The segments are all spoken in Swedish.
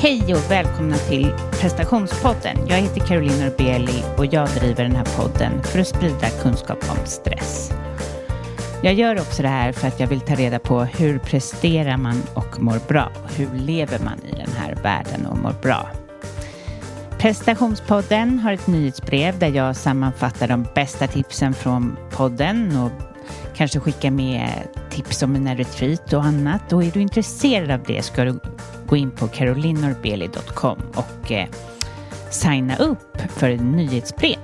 Hej och välkomna till Prestationspodden. Jag heter Caroline Norbeli och jag driver den här podden för att sprida kunskap om stress. Jag gör också det här för att jag vill ta reda på hur presterar man och mår bra. Hur lever man i den här världen och mår bra. Prestationspodden har ett nyhetsbrev där jag sammanfattar de bästa tipsen från podden och kanske skickar med tips om mina retreat och annat. Och är du intresserad av det ska du gå in på carolinnorbeli.com och signa upp för ett nyhetsbrev.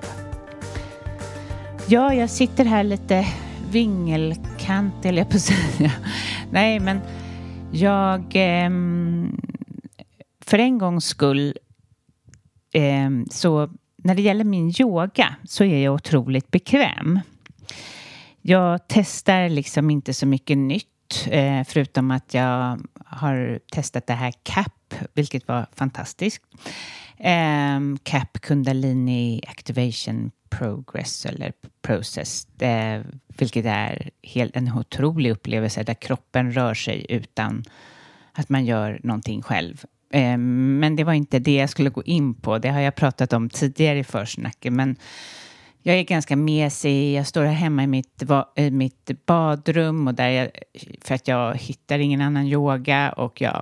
Ja, jag sitter här lite vingelkant eller jag på att säga. Nej, men jag för en gångs skull så när det gäller min yoga så är jag otroligt bekväm. Jag testar liksom inte så mycket nytt förutom att jag har testat det här CAP, vilket var fantastiskt. CAP Kundalini Activation Progress eller Process, vilket är en otrolig upplevelse där kroppen rör sig utan att man gör någonting själv. Men det var inte det jag skulle gå in på. Det har jag pratat om tidigare i försnacket, men jag är ganska mesig. Jag står här hemma i mitt badrum och för att jag hittar ingen annan yoga och jag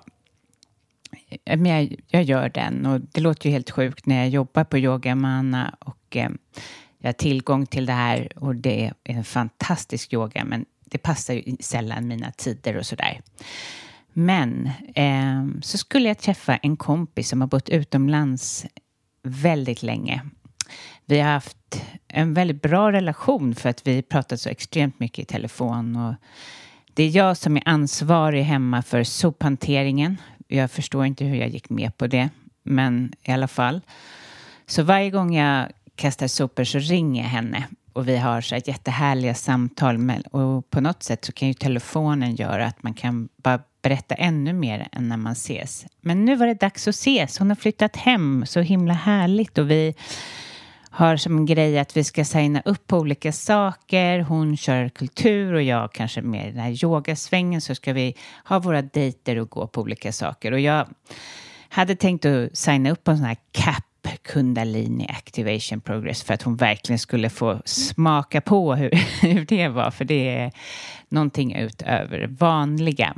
gör den. Och det låter ju helt sjukt när jag jobbar på Yoga Mana och jag har tillgång till det här och det är en fantastisk yoga, men det passar ju sällan mina tider och sådär. Men så skulle jag träffa en kompis som har bott utomlands väldigt länge. Vi har haft en väldigt bra relation för att vi pratat så extremt mycket i telefon. Och det är jag som är ansvarig hemma för sophanteringen. Jag förstår inte hur jag gick med på det, men i alla fall. Så varje gång jag kastar sopor så ringer jag henne. Och vi har så här jättehärliga samtal. Och på något sätt så kan ju telefonen göra att man kan bara berätta ännu mer än när man ses. Men nu var det dags att ses. Hon har flyttat hem, så himla härligt. Och vi har som en grej att vi ska signa upp på olika saker. Hon kör kultur och jag kanske med den här yogasvängen. Så ska vi ha våra dejter och gå på olika saker. Och jag hade tänkt att signa upp på en sån här CAP, Kundalini Activation Progress, för att hon verkligen skulle få smaka på hur det var. För det är någonting utöver vanliga.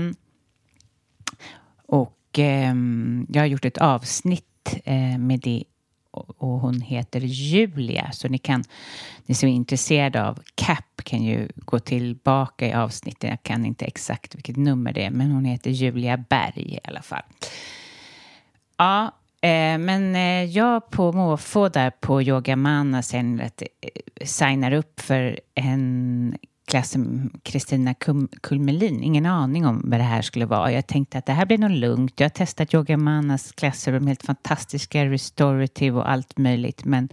Jag har gjort ett avsnitt med det. Och hon heter Julia. Så ni som är intresserade av CAP kan ju gå tillbaka i avsnittet. Jag kan inte exakt vilket nummer det är. Men hon heter Julia Berg i alla fall. Ja, men jag på måfå där på Yoga Mana sen signar upp för en klass som Kristina Kulmelin. Ingen aning om vad det här skulle vara. Jag tänkte att det här blir nog lugnt. Jag har testat Yoga Manas klasser och de är helt fantastiska, restorative och allt möjligt. Men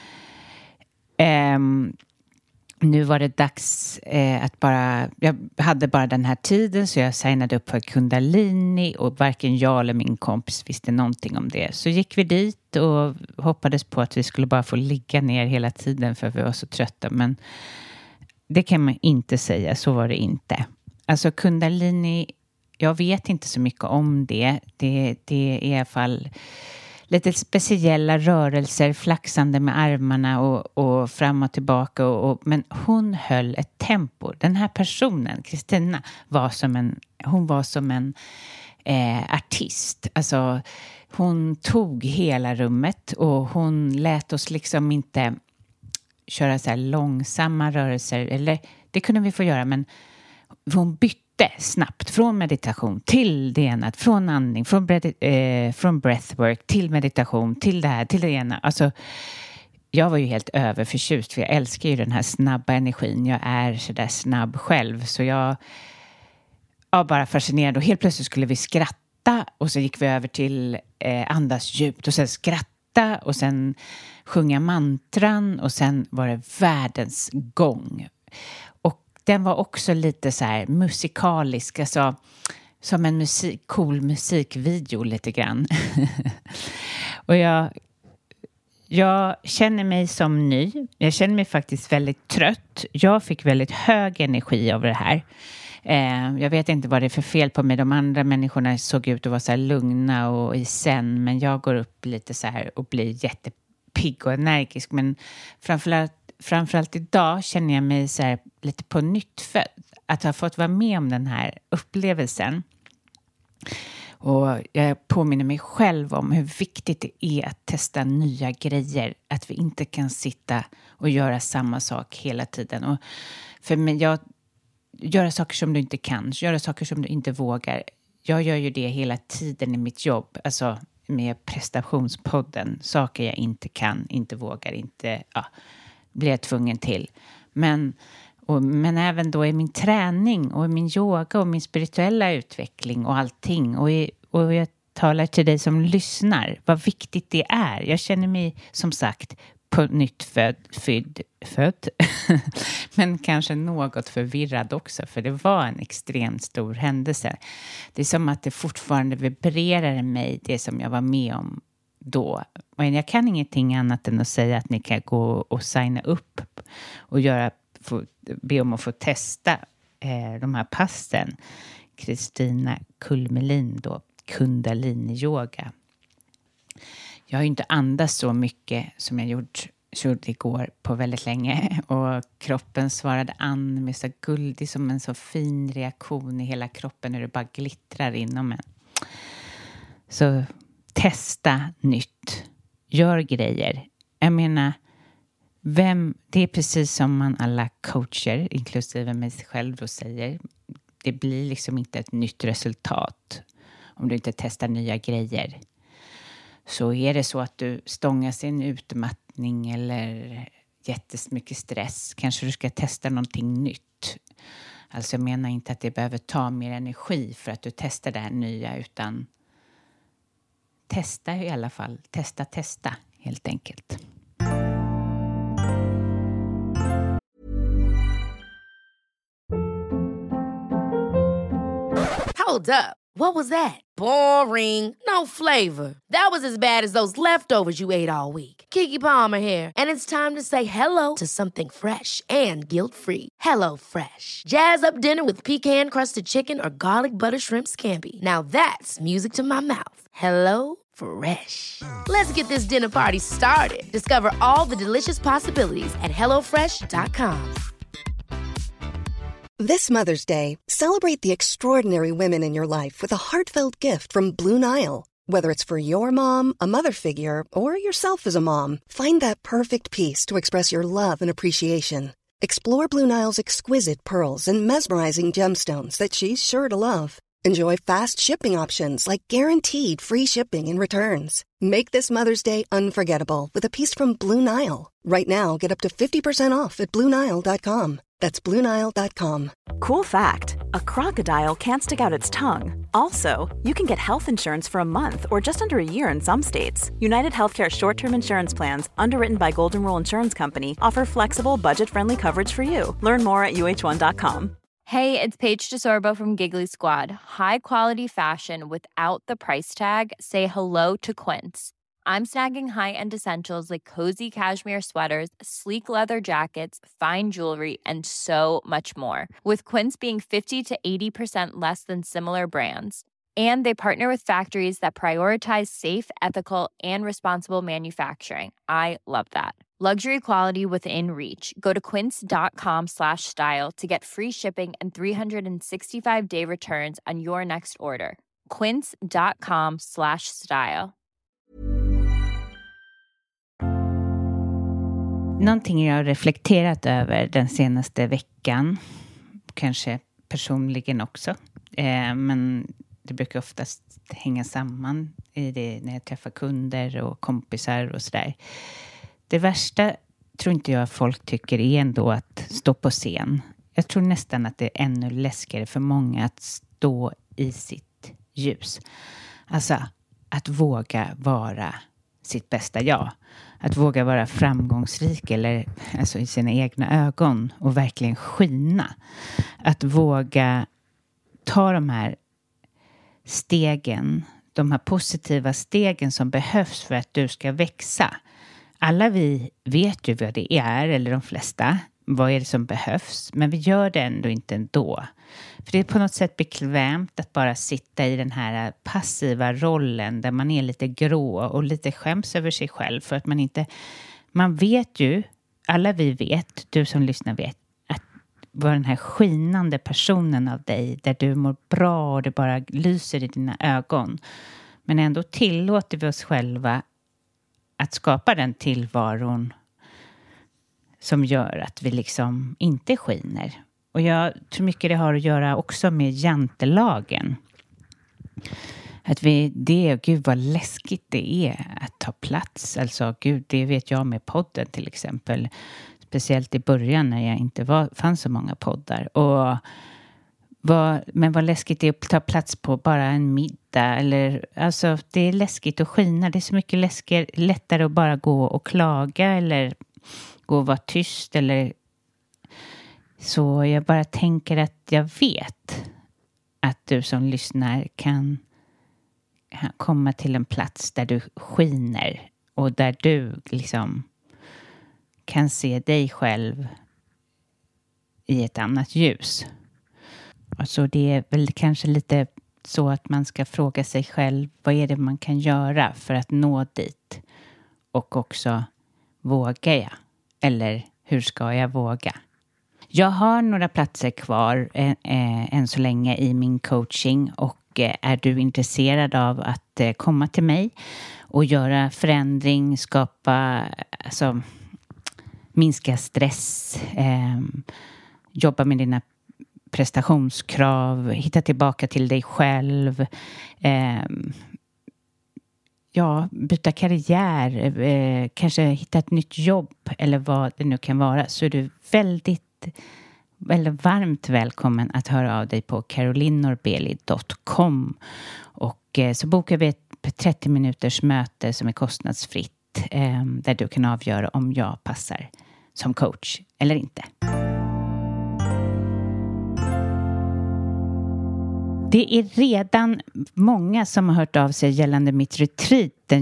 nu var det dags jag hade bara den här tiden så jag signade upp för Kundalini och varken jag eller min kompis visste någonting om det. Så gick vi dit och hoppades på att vi skulle bara få ligga ner hela tiden för vi var så trötta. Men det kan man inte säga, så var det inte. Alltså Kundalini, jag vet inte så mycket om det. Det är i alla fall lite speciella rörelser, flaxande med armarna och fram och tillbaka. Men hon höll ett tempo. Den här personen, Kristina, var som en artist. Alltså hon tog hela rummet och hon lät oss liksom inte köra så här långsamma rörelser. Eller det kunde vi få göra, men hon bytte snabbt från meditation till det ena, från andning, från breathwork till meditation, till det här, till det ena. Alltså, jag var ju helt överförtjust för jag älskar ju den här snabba energin. Jag är så där snabb själv, så jag bara fascinerad. Och helt plötsligt skulle vi skratta och så gick vi över till andas djupt och sen skratta och sen sjunga mantran och sen var det världens gång. Och den var också lite så här musikalisk, alltså som en cool musikvideo lite grann. Och jag känner mig som ny. Jag känner mig faktiskt väldigt trött. Jag fick väldigt hög energi av det här. Jag vet inte vad det är för fel på mig. De andra människorna såg ut att vara så här lugna och i sen. Men jag går upp lite så här och blir jättepigg och energisk. Men framförallt idag känner jag mig så här lite på nytt född. Att ha fått vara med om den här upplevelsen. Och jag påminner mig själv om hur viktigt det är att testa nya grejer. Att vi inte kan sitta och göra samma sak hela tiden. Och för mig, göra saker som du inte kan. Göra saker som du inte vågar. Jag gör ju det hela tiden i mitt jobb. Alltså med prestationspodden. Saker jag inte kan, inte vågar, inte blir jag tvungen till. Men även då i min träning och i min yoga och min spirituella utveckling och allting. Och jag talar till dig som lyssnar. Vad viktigt det är. Jag känner mig som sagt på nytt född. Men kanske något förvirrad också. För det var en extremt stor händelse. Det är som att det fortfarande vibrerar i mig. Det som jag var med om då. Men jag kan ingenting annat än att säga att ni kan gå och signa upp. Och be om att få testa de här passen. Kristina Kulmelin då. Kundalini-yoga. Jag har ju inte andats så mycket som jag gjorde igår på väldigt länge. Och kroppen svarade an med så guldig som en så fin reaktion i hela kroppen när det bara glittrar inom en. Så testa nytt. Gör grejer. Jag menar, det är precis som man alla coacher, inklusive mig själv då säger. Det blir liksom inte ett nytt resultat om du inte testar nya grejer. Så är det så att du stångas i en utmattning eller jättemycket stress. Kanske du ska testa någonting nytt. Alltså jag menar inte att det behöver ta mer energi för att du testar det här nya. Utan testa i alla fall. Testa helt enkelt. Hold up. What was that? Boring. No flavor. That was as bad as those leftovers you ate all week. Keke Palmer here, and it's time to say hello to something fresh and guilt-free. Hello Fresh. Jazz up dinner with pecan-crusted chicken or garlic butter shrimp scampi. Now that's music to my mouth. Hello Fresh. Let's get this dinner party started. Discover all the delicious possibilities at hellofresh.com. This Mother's Day, celebrate the extraordinary women in your life with a heartfelt gift from Blue Nile. Whether it's for your mom, a mother figure, or yourself as a mom, find that perfect piece to express your love and appreciation. Explore Blue Nile's exquisite pearls and mesmerizing gemstones that she's sure to love. Enjoy fast shipping options like guaranteed free shipping and returns. Make this Mother's Day unforgettable with a piece from Blue Nile. Right now, get up to 50% off at BlueNile.com. That's BlueNile.com. Cool fact, a crocodile can't stick out its tongue. Also, you can get health insurance for a month or just under a year in some states. United Healthcare short-term insurance plans, underwritten by Golden Rule Insurance Company, offer flexible, budget-friendly coverage for you. Learn more at UH1.com. Hey, it's Paige DeSorbo from Giggly Squad. High quality fashion without the price tag. Say hello to Quince. I'm snagging high-end essentials like cozy cashmere sweaters, sleek leather jackets, fine jewelry, and so much more. With Quince being 50 to 80% less than similar brands. And they partner with factories that prioritize safe, ethical, and responsible manufacturing. I love that. Luxury quality within reach. Go to quince.com/style to get free shipping and 365-day returns on your next order. Quince.com/style. Någonting jag har reflekterat över den senaste veckan, kanske personligen också, men det brukar oftast hänga samman i det när jag träffar kunder och kompisar och sådär. Det värsta tror inte jag folk tycker är ändå att stå på scen. Jag tror nästan att det är ännu läskigare för många att stå i sitt ljus. Alltså att våga vara sitt bästa jag. Att våga vara framgångsrik eller alltså i sina egna ögon och verkligen skina. Att våga ta de här stegen, de här positiva stegen som behövs för att du ska växa. Alla vi vet ju vad det är, eller de flesta. vad är det som behövs. Men vi gör det ändå inte ändå. För det är på något sätt bekvämt att bara sitta i den här passiva rollen där man är lite grå och lite skäms över sig själv. För att man vet ju, alla vi vet, du som lyssnar vet, att vara den här skinande personen av dig där du mår bra och det bara lyser i dina ögon. Men ändå tillåter vi oss själva att skapa den tillvaron som gör att vi liksom inte skiner. Och jag tror mycket det har att göra också med jantelagen. Att gud vad läskigt det är att ta plats. Alltså gud, det vet jag med podden till exempel. Speciellt i början när jag inte fanns så många poddar. Men vad läskigt det är att ta plats på bara en middag. Alltså det är läskigt att skina. Det är så mycket lättare att bara gå och klaga eller gå och vara tyst. Så jag bara tänker att jag vet att du som lyssnar kan komma till en plats där du skiner. Och där du liksom kan se dig själv i ett annat ljus. Alltså det är väl kanske lite så att man ska fråga sig själv vad är det man kan göra för att nå dit. Och också vågar jag? Eller hur ska jag våga? Jag har några platser kvar än så länge i min coaching. Och är du intresserad av att komma till mig och göra förändring, minska stress, jobba med dina prestationskrav, hitta tillbaka till dig själv, byta karriär, kanske hitta ett nytt jobb eller vad det nu kan vara, så är du väldigt varmt välkommen att höra av dig på carolinorbeli.com och så bokar vi ett 30 minuters möte som är kostnadsfritt där du kan avgöra om jag passar som coach eller inte. Det är redan många som har hört av sig gällande mitt retreat den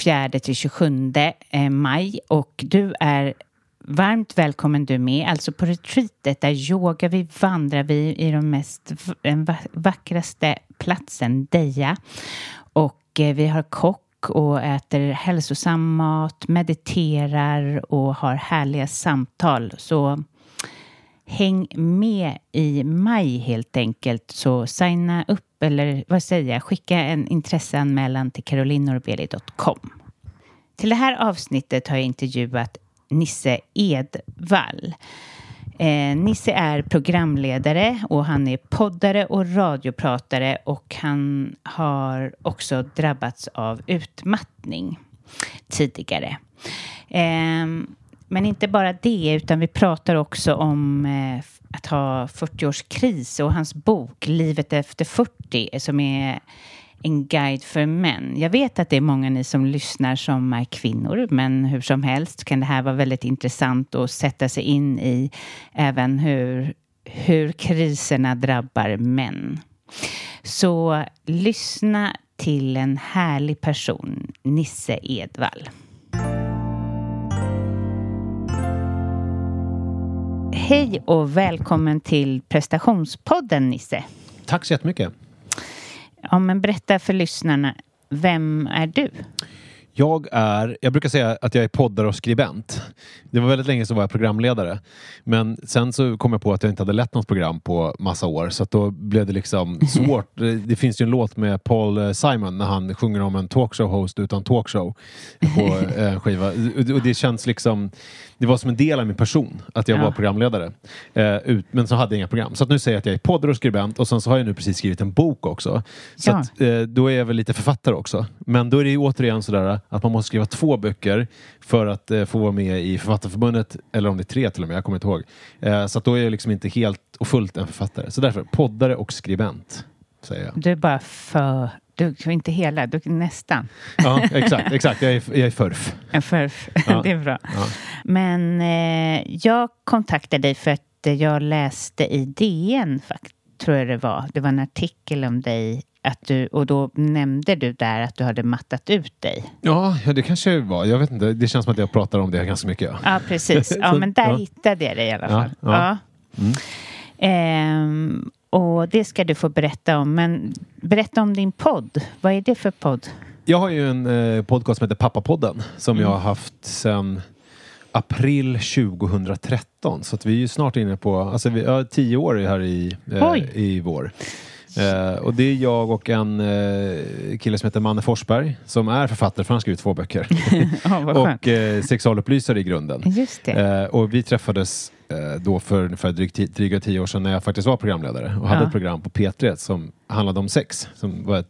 24-27 maj och du är varmt välkommen du med. Alltså på retreatet där yogar vi, vandrar vi i den vackraste platsen, Deja. Och vi har kock och äter hälsosam mat, mediterar och har härliga samtal. Så häng med i maj helt enkelt, så signa upp eller skicka en intresseanmälan till carolinorbeli.com. Till det här avsnittet har jag intervjuat Nisse Edwall. Nisse är programledare och han är poddare och radiopratare och han har också drabbats av utmattning tidigare. Men inte bara det, utan vi pratar också om att ha 40-årskris och hans bok Livet efter 40 som är en guide för män. Jag vet att det är många ni som lyssnar som är kvinnor, men hur som helst kan det här vara väldigt intressant att sätta sig in i även hur kriserna drabbar män. Så lyssna till en härlig person, Nisse Edwall. Hej och välkommen till prestationspodden, Nisse. Tack så jättemycket. Ja, men berätta för lyssnarna, vem är du? Jag brukar säga att jag är poddare och skribent. Det var väldigt länge så var jag programledare. Men sen så kom jag på att jag inte hade lett något program på massa år. Så att då blev det liksom svårt. Det finns ju en låt med Paul Simon när han sjunger om en talkshow-host utan talkshow på en skiva. Och det känns liksom, det var som en del av min person att jag var programledare. Men så hade jag inga program. Så att nu säger jag att jag är poddare och skribent. Och sen så har jag nu precis skrivit en bok också. Så att, då är jag väl lite författare också. Men då är det ju återigen sådär att man måste skriva 2 böcker för att få vara med i Författarförbundet, eller om det är 3 till och med, jag kommer inte ihåg. Så att då är jag liksom inte helt och fullt en författare. Så därför, poddare och skribent, säger jag. Du är bara du är inte hela, du är nästan. Ja, exakt. Jag är förf. En förf, ja. Det är bra. Ja. Men jag kontaktade dig för att jag läste i DN, tror jag det var. Det var en artikel om dig och då nämnde du där att du hade mattat ut dig. Ja, det kanske var. Jag vet inte. Det känns som att jag pratar om det ganska mycket. Ja, precis. Ja, men där hittade jag det i alla fall. Ja. Och det ska du få berätta om. Men berätta om din podd. Vad är det för podd? Jag har ju en podcast som heter Pappapodden. Som jag har haft sedan april 2013. Så att vi är ju snart inne på... Alltså vi har 10 år här i vår. Och det är jag och en kille som heter Manne Forsberg. Som är författare, för han har skrivit 2 böcker. Och sexualupplysare i grunden. Just det. Och vi träffades då för dryga 10 år sedan när jag faktiskt var programledare. Och hade ett program på P3 som handlade om sex. Som var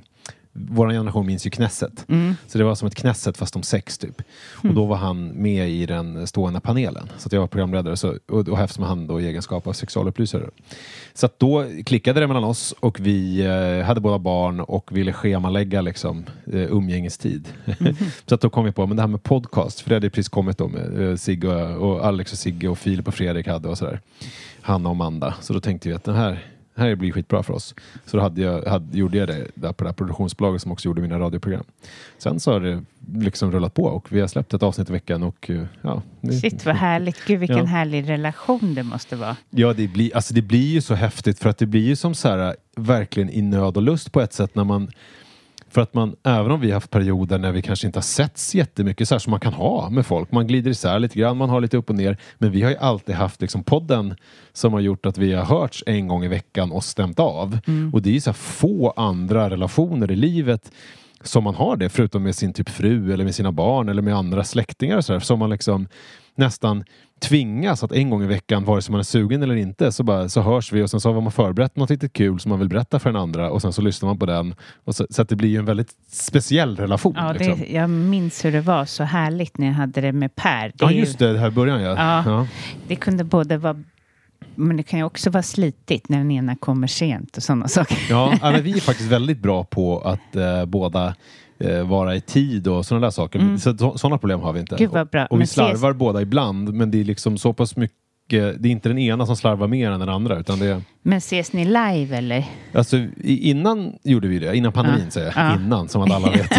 vår generation minns ju Knesset. Så det var som ett Knesset fast om sex typ. Och då var han med i den stående panelen. Så att jag var programledare och eftersom han då i egenskap av sexualupplysare. Så att då klickade det mellan oss och vi hade båda barn och ville schemalägga liksom umgängestid. Så att då kom vi på, men det här med podcast, för det hade precis kommit då med Sigge och Alex och Sigge och Filip och Fredrik hade och sådär. Hanna och Amanda. Så då tänkte vi att den här blir skitbra för oss. Så då gjorde jag det där på det här produktionsbolaget som också gjorde mina radioprogram. Sen så har det liksom rullat på och vi har släppt ett avsnitt i veckan och Shit, vad härligt. Gud, vilken härlig relation det måste vara. Ja, det blir ju så häftigt för att det blir ju som så här verkligen i nöd och lust på ett sätt när man... För att även om vi har haft perioder när vi kanske inte har setts jättemycket så här som man kan ha med folk. Man glider isär lite grann, man har lite upp och ner. Men vi har ju alltid haft liksom podden som har gjort att vi har hörts en gång i veckan och stämt av. Och det är ju så här få andra relationer i livet som man har det. Förutom med sin typ fru eller med sina barn eller med andra släktingar och så här, som man liksom nästan tvingas att en gång i veckan, vare sig man är sugen eller inte, så hörs vi och sen så har man förberett något lite kul som man vill berätta för den andra och sen så lyssnar man på den och så att det blir ju en väldigt speciell relation. Ja, liksom. Jag minns hur det var så härligt när jag hade det med Per. Just det här i början. Ja. Det kunde både vara, men det kan ju också vara slitigt när den ena kommer sent och sådana saker. Ja, men vi är faktiskt väldigt bra på att båda vara i tid och sådana där saker. Sådana problem har vi inte. Gud, vad bra. Och vi slarvar båda ibland, men det är liksom så pass mycket, det är inte den ena som slarvar mer än den andra, utan det är... Men ses ni live eller? Alltså innan gjorde vi det, innan pandemin säger jag. Innan, som att alla vet.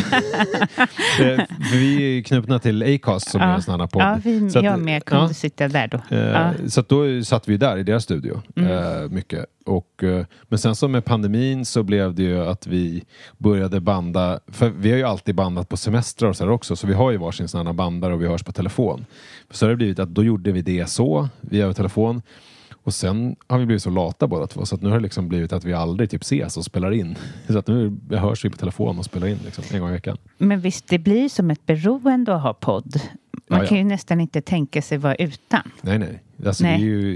Vi är knutna till Acast som är en sån här podd. Ja, jag med kunde sitta där då. Så att då satt vi där i deras studio mycket. Men sen så med pandemin så blev det ju att vi började banda, för vi har ju alltid bandat på semestrar och så här också, så vi har ju varsin sån här bandare och vi hörs på telefon. Så har det blivit att då gjorde vi det så via telefon. Och sen har vi blivit så lata båda två, så att nu har det liksom blivit att vi aldrig typ ses och spelar in. Så att nu hörs vi på telefon och spelar in liksom en gång i veckan. Men visst, det blir som ett beroende att ha podd. Man kan ju nästan inte tänka sig vara utan. Nej. Alltså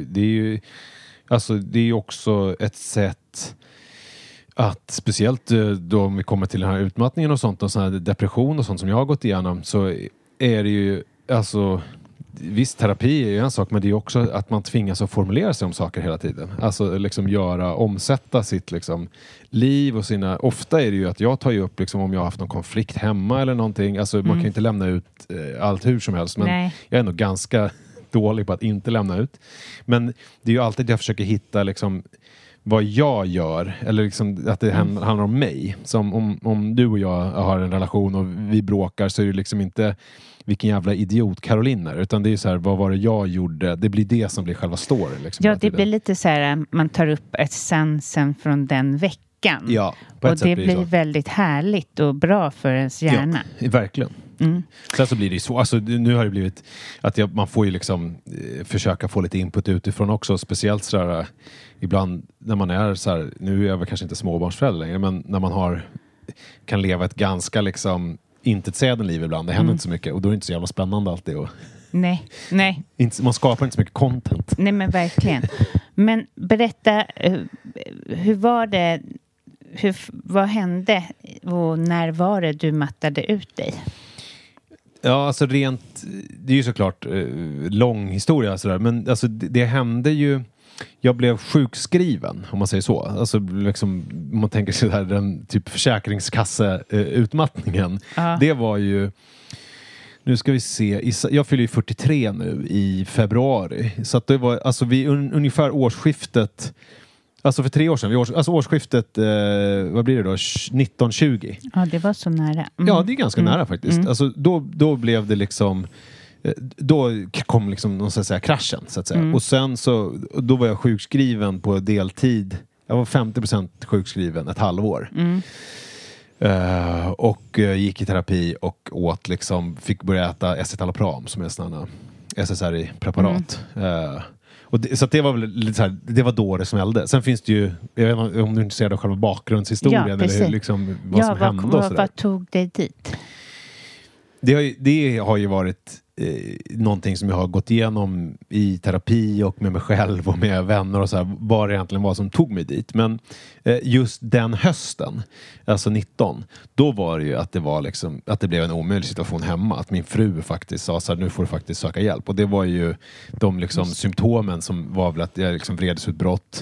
det är ju också ett sätt att, speciellt då om vi kommer till den här utmattningen och sånt och sån här depression och sånt som jag har gått igenom, så är det ju alltså... Visst, terapi är ju en sak, men det är också att man tvingas att formulera sig om saker hela tiden. Alltså liksom omsätta sitt liksom liv och sina... Ofta är det ju att jag tar ju upp liksom om jag har haft någon konflikt hemma eller någonting. Alltså man kan ju inte lämna ut allt hur som helst, men jag är nog ganska dålig på att inte lämna ut. Men det är ju alltid att jag försöker hitta liksom vad jag gör, eller liksom att det handlar om mig. Som om du och jag har en relation och vi bråkar, så är det liksom inte vilken jävla idiot Caroline är, utan det är så här, vad var det jag gjorde? Det blir det som blir själva storyn. Liksom, ja, det blir lite så här, man tar upp essensen från den veckan. Ja, och det blir väldigt härligt och bra för ens hjärna. Ja, verkligen. Sen så blir det ju så, alltså nu har det blivit att man får ju liksom försöka få lite input utifrån också, speciellt så där ibland när man är så här, nu är jag väl kanske inte småbarnsförälder längre, men när man kan leva ett ganska liksom intetsägande liv ibland, det händer inte så mycket och då är det inte så jävla spännande alltid. Nej. Man skapar inte så mycket content. Nej, men verkligen. Men berätta, hur var det, vad hände och när var det du mattade ut dig? Ja, alltså det är ju såklart lång historia sådär, men alltså det hände ju, jag blev sjukskriven om man säger så. Alltså liksom, om man tänker sig där, den typ försäkringskasseutmattningen. Det var ju, nu ska vi se, jag fyller ju 43 nu i februari. Så att det var, alltså vid ungefär årsskiftet, Alltså för 3 år sedan, alltså årsskiftet, vad blir det då? 1920. Ja, det var så nära. Ja, det är ganska nära faktiskt. Alltså då blev det liksom, då kom liksom någon så att säga kraschen så att säga. Och sen så, då var jag sjukskriven på deltid. Jag var 50% sjukskriven ett halvår. Och gick i terapi och åt liksom, fick börja äta escitalopram som är sådana SSRI-preparat. Så att det var väl lite så här, det var då det smällde. Sen finns det ju, jag vet inte om du är intresserad av själva bakgrundshistorien eller hur, liksom, vad som hände och sådär. Vad tog dig dit? Det har ju varit någonting som jag har gått igenom i terapi och med mig själv och med vänner och så här, vad det egentligen var som tog mig dit. Men just den hösten, alltså 19, då var det ju att det var liksom, att det blev en omöjlig situation hemma. Att min fru faktiskt sa så här, nu får du faktiskt söka hjälp. Och det var ju de liksom symptomen som var väl att jag liksom vredesutbrott,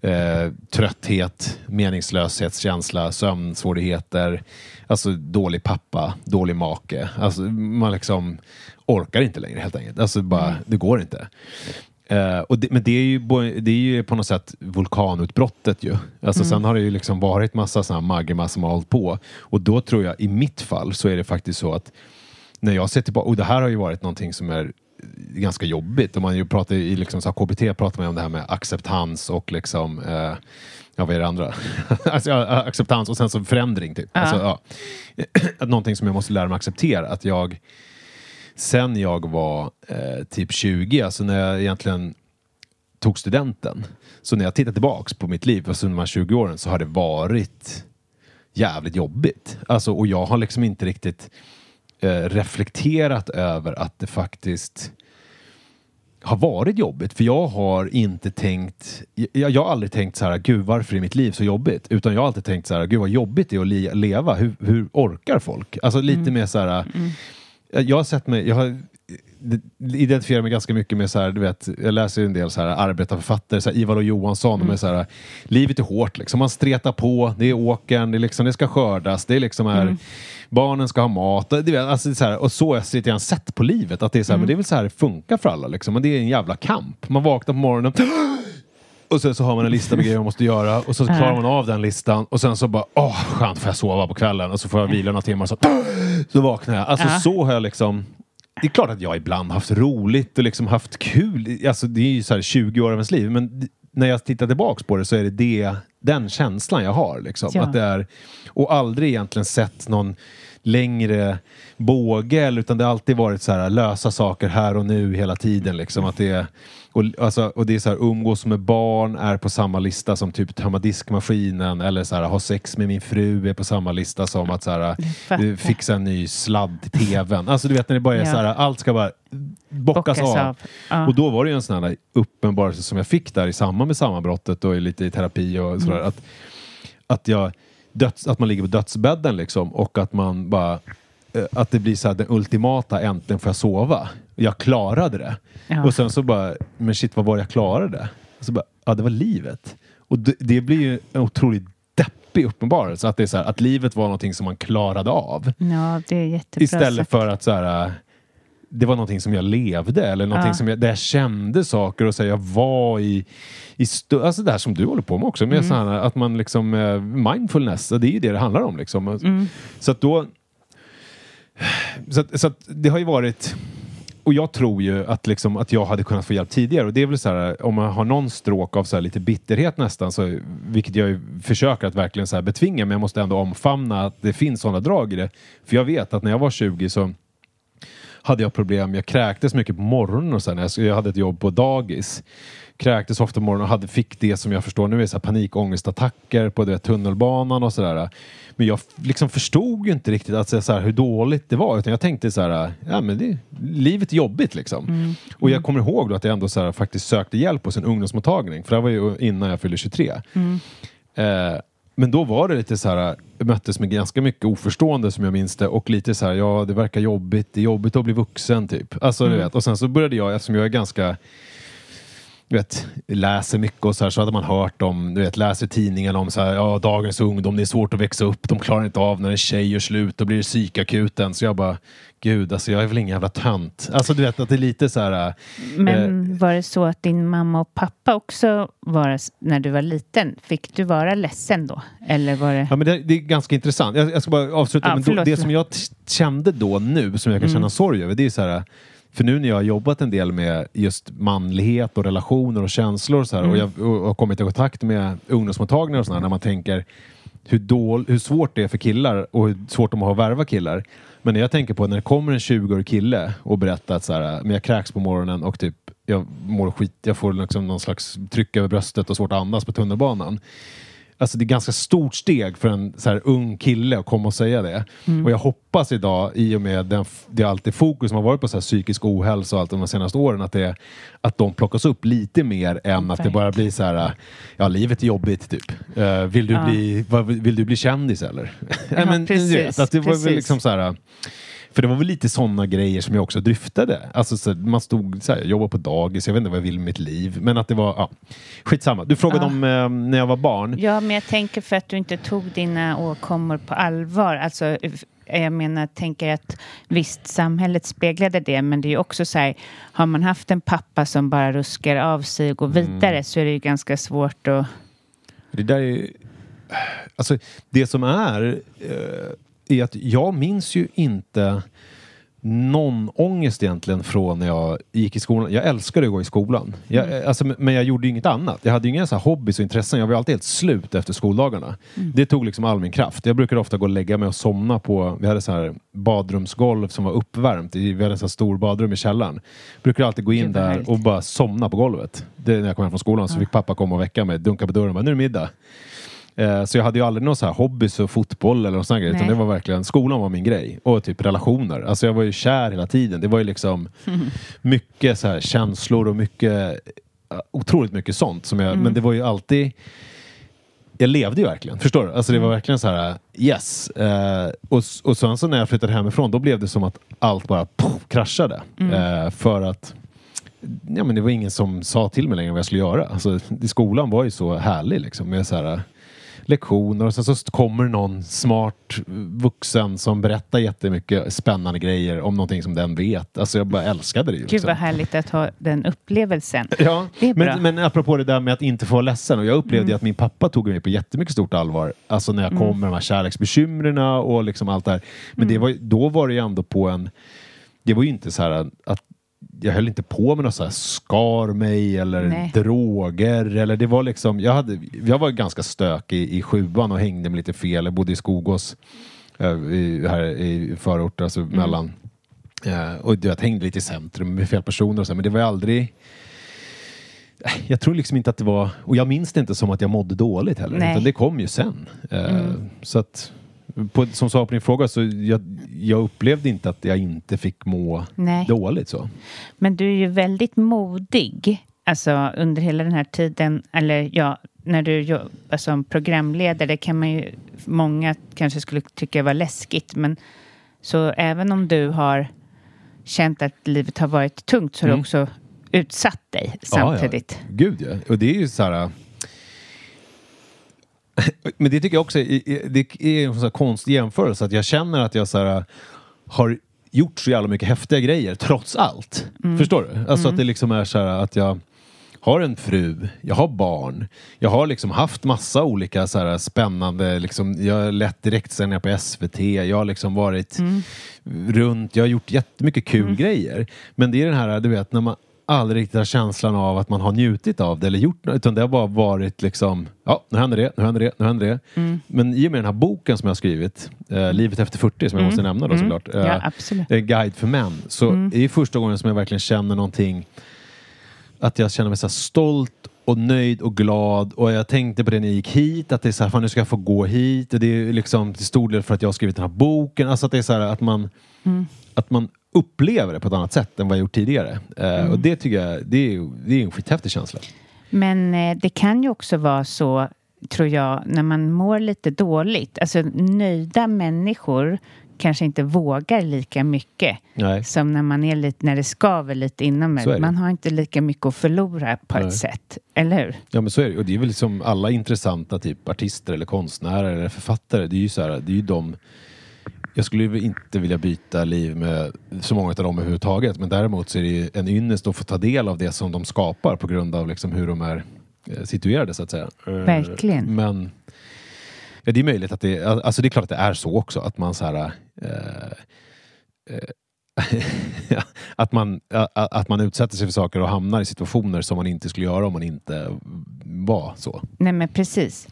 trötthet, meningslöshetskänsla, sömnsvårigheter, alltså dålig pappa, dålig make. Alltså man liksom orkar inte längre helt enkelt. Alltså bara, det går inte. Men det är ju på något sätt vulkanutbrottet ju. Alltså sen har det ju liksom varit massa sådana magma som har hållit på. Och då tror jag, i mitt fall så är det faktiskt så att när jag ser tillbaka, och det här har ju varit någonting som är ganska jobbigt. Och man ju pratar i liksom så här, KBT pratar man om det här med acceptans och liksom vad är det andra? Alltså, acceptans och sen så förändring typ. Alltså, att någonting som jag måste lära mig acceptera, att jag sen jag var typ 20, alltså när jag egentligen tog studenten, så när jag tittar tillbaks på mitt liv, alltså de här 20 åren, så har det varit jävligt jobbigt. Alltså, och jag har liksom inte riktigt reflekterat över att det faktiskt har varit jobbigt. För jag har inte tänkt, jag har aldrig tänkt så här, gud varför är mitt liv så jobbigt? Utan jag har alltid tänkt så här, gud vad jobbigt det är att leva. Hur orkar folk? Alltså lite mer så här, jag har sett mig, jag har identifierat mig ganska mycket med så här, du vet, jag läser en del så här arbetarförfattare, så här Ivar och Johansson, och med så här, livet är hårt liksom, man stretar på, det är åkern, det är liksom, det ska skördas, det är liksom här, barnen ska ha mat, det vet, alltså så här, och så har jag lite grann sett på livet, att det är så här, men det är väl så här det funkar för alla liksom, men det är en jävla kamp, man vaknar på morgonen och sen så har man en lista med grejer man måste göra, och så klarar man av den listan, och sen så bara, skönt, får jag sova på kvällen, och så får jag vila några timmar, så vaknar jag. Alltså så har jag liksom, det är klart att jag ibland haft roligt och liksom haft kul, alltså det är ju så här 20 år av ens liv, men när jag tittar tillbaks på det så är det den känslan jag har liksom, att det är, och aldrig egentligen sett någon längre båge, utan det har alltid varit så här, lösa saker här och nu hela tiden liksom, att det är, och det är så här, umgås med barn är på samma lista som typ tömma diskmaskinen, eller så här, ha sex med min fru är på samma lista som att så här, fixa en ny sladd till tvn. Alltså du vet, när det bara är så här, allt ska bara bockas av. Och då var det ju en sån här uppenbarelse som jag fick där i samband med sammanbrottet och lite i terapi och sådär, att man ligger på dödsbädden liksom, och att man bara, att det blir så här, den ultimata, äntligen får jag sova. Jag klarade det. Och sen så bara, men shit, vad var det jag klarade? Och så bara, det var livet. Och det blir ju en otroligt deppig uppenbarelse, att det är så här, att livet var någonting som man klarade av. Ja, det är jättebra. Istället för att så här, det var någonting som jag levde, eller någonting som där jag kände saker, och så här, jag var alltså det här som du håller på med också, med så här, att man liksom, mindfulness, det är ju det handlar om liksom. Så att då så att det har ju varit, och jag tror ju att liksom, att jag hade kunnat få hjälp tidigare, och det är väl så här, om man har någon stråk av så här lite bitterhet nästan, så, vilket jag försöker att verkligen så här betvinga, men jag måste ändå omfamna att det finns sådana drag i det, för jag vet att när jag var 20 så hade jag problem, jag kräktes mycket på morgonen, och sen jag hade ett jobb på dagis, kräktes ofta på morgonen och fick det som jag förstår nu är så här panikångestattacker på tunnelbanan och sådär. Men jag liksom förstod ju inte riktigt att så här, hur dåligt det var, utan jag tänkte så här, ja men livet är jobbigt liksom. Och jag kommer ihåg då att jag ändå så här, faktiskt sökte hjälp hos en ungdomsmottagning, för det var ju innan jag fyllde 23. Men då var det lite så här, jag möttes med ganska mycket oförstående som jag minns det, och lite så här, ja det verkar jobbigt, det är jobbigt att bli vuxen typ. Alltså du vet, och sen så började jag, eftersom jag är ganska läser mycket och så hade man hört om, läser tidningen om så här, ja, dagens ungdom, det är svårt att växa upp, de klarar inte av när en tjej gör slut, då blir det psykakuten. Så jag bara, gud, alltså jag är väl ingen jävla tönt. Alltså du vet att det är lite så här. Men var det så att din mamma och pappa också var, när du var liten, fick du vara ledsen då? Eller var det... Ja, men det är ganska intressant. Jag ska bara avsluta. Men det som jag kände då nu, som jag kan känna sorg över, det är så här. För nu när jag har jobbat en del med just manlighet och relationer och känslor och så här, och jag har kommit i kontakt med ungdomsmottagningar och sådär, när man tänker hur svårt det är för killar och hur svårt de har att värva killar. Men när jag tänker på när det kommer en 20-årig kille och berättar att så här, men jag kräks på morgonen och typ jag mår skit, jag får liksom någon slags tryck över bröstet och svårt att andas på tunnelbanan. Alltså det är ganska stort steg för en så här ung kille att komma och säga det. Och jag hoppas idag, i och med det alltid fokus som har varit på så här psykisk ohälsa och allt de senaste åren, att de plockas upp lite mer än att det bara blir så här, ja, livet är jobbigt typ. Vill du bli kändis eller? Ja, men precis, att det var väl liksom så här. För det var väl lite sådana grejer som jag också dryftade. Alltså så man stod så här, jag jobbade på dagis, jag vet inte vad jag vill med mitt liv. Men att det var, skitsamma. Du frågade om när jag var barn. Ja, men jag tänker för att du inte tog dina åkommor på allvar. Alltså, jag menar, tänker att visst, samhället speglade det. Men det är ju också så här, har man haft en pappa som bara ruskar av sig och går vidare, så är det ju ganska svårt att... Det där är... Alltså, det som är att jag minns ju inte någon ångest egentligen från när jag gick i skolan. Jag älskade att gå i skolan. Men jag gjorde inget annat. Jag hade ju inga så här hobbys och intressen. Jag var alltid helt slut efter skoldagarna. Det tog liksom all min kraft. Jag brukade ofta gå och lägga mig och somna på... Vi hade så här badrumsgolv som var uppvärmt. Vi hade så här stor badrum i källaren. Jag brukade alltid gå in där och bara somna på golvet. Det, när jag kom hem från skolan så fick pappa komma och väcka mig. Dunka på dörren och bara, nu är det middag. Så jag hade ju aldrig någon så här hobbys och fotboll eller något sånt, utan det var verkligen, skolan var min grej och typ relationer. Alltså jag var ju kär hela tiden. Det var ju liksom mycket så här känslor och mycket, otroligt mycket sånt som jag, men det var ju alltid, jag levde ju verkligen, förstår du? Alltså det var verkligen så här, yes. Och sen så när jag flyttade hemifrån, då blev det som att allt bara kraschade. För att men det var ingen som sa till mig längre vad jag skulle göra. Alltså skolan var ju så härlig liksom, med så här lektioner, och sen så kommer någon smart vuxen som berättar jättemycket spännande grejer om någonting som den vet. Alltså jag bara älskade det ju. Gud vad härligt att ha den upplevelsen. Ja, men apropå det där med att inte få vara ledsen, och jag upplevde att min pappa tog mig på jättemycket stort allvar. Alltså när jag kom med de här kärleksbekymrena och liksom allt det här. Men då var det ju ändå på en... Det var ju inte så här att jag höll inte på med något så här, skar mig eller droger, eller det var liksom, jag var ganska stökig i 7:an och hängde mig lite fel. Jag bodde i Skogås här i förort, alltså mellan, och jag hängde lite i centrum med fel personer och så, men det var aldrig, jag tror liksom inte att det var, och jag minns det inte som att jag mådde dåligt heller, utan det kom ju sen. Så att som svar på din fråga, så jag upplevde inte att jag inte fick må dåligt så. Men du är ju väldigt modig, alltså under hela den här tiden, eller ja, när du jobbar som programledare, kan man ju, många kanske skulle tycka var läskigt, men så även om du har känt att livet har varit tungt, så har du också utsatt dig samtidigt. Ja. Gud ja, och det är ju så här. Men det tycker jag också det är en sån här konstig jämförelse, att jag känner att jag så här, har gjort så jävla mycket häftiga grejer trots allt. Förstår du? Alltså att det liksom är så här att jag har en fru, jag har barn, jag har liksom haft massa olika så här spännande liksom, jag har lett direktsändningar på SVT, jag har liksom varit runt, jag har gjort jättemycket kul grejer. Men det är den här, du vet, när man aldrig riktigt har känslan av att man har njutit av det eller gjort något, utan det har bara varit liksom, ja, nu händer det. Men i och med den här boken som jag har skrivit, Livet efter 40, som jag måste nämna då såklart, Guide för män, så är det första gången som jag verkligen känner någonting, att jag känner mig så här stolt och nöjd och glad, och jag tänkte på det när jag gick hit, att det är så här, fan, nu ska jag få gå hit, och det är liksom till stor del för att jag har skrivit den här boken, alltså att det är så här att man upplever det på ett annat sätt än vad jag gjort tidigare. Och det tycker jag, det är en skithäftig känsla. Men det kan ju också vara så, tror jag, när man mår lite dåligt. Alltså nöjda människor kanske inte vågar lika mycket. Nej. Som när man är lite, när det skaver lite inom en. Man har inte lika mycket att förlora på ett sätt, eller hur? Ja, men så är det. Och det är väl liksom alla intressanta typ artister eller konstnärer eller författare. Det är ju så här, det är ju de. Jag skulle ju inte vilja byta liv med så många av dem överhuvudtaget, men däremot så är det ju en ynnest att få ta del av det som de skapar på grund av liksom hur de är situerade, så att säga. Verkligen. Men ja, det är möjligt att det, alltså det är klart att det är så också, att man så här att man utsätter sig för saker och hamnar i situationer som man inte skulle göra om man inte var så. Nej, men precis.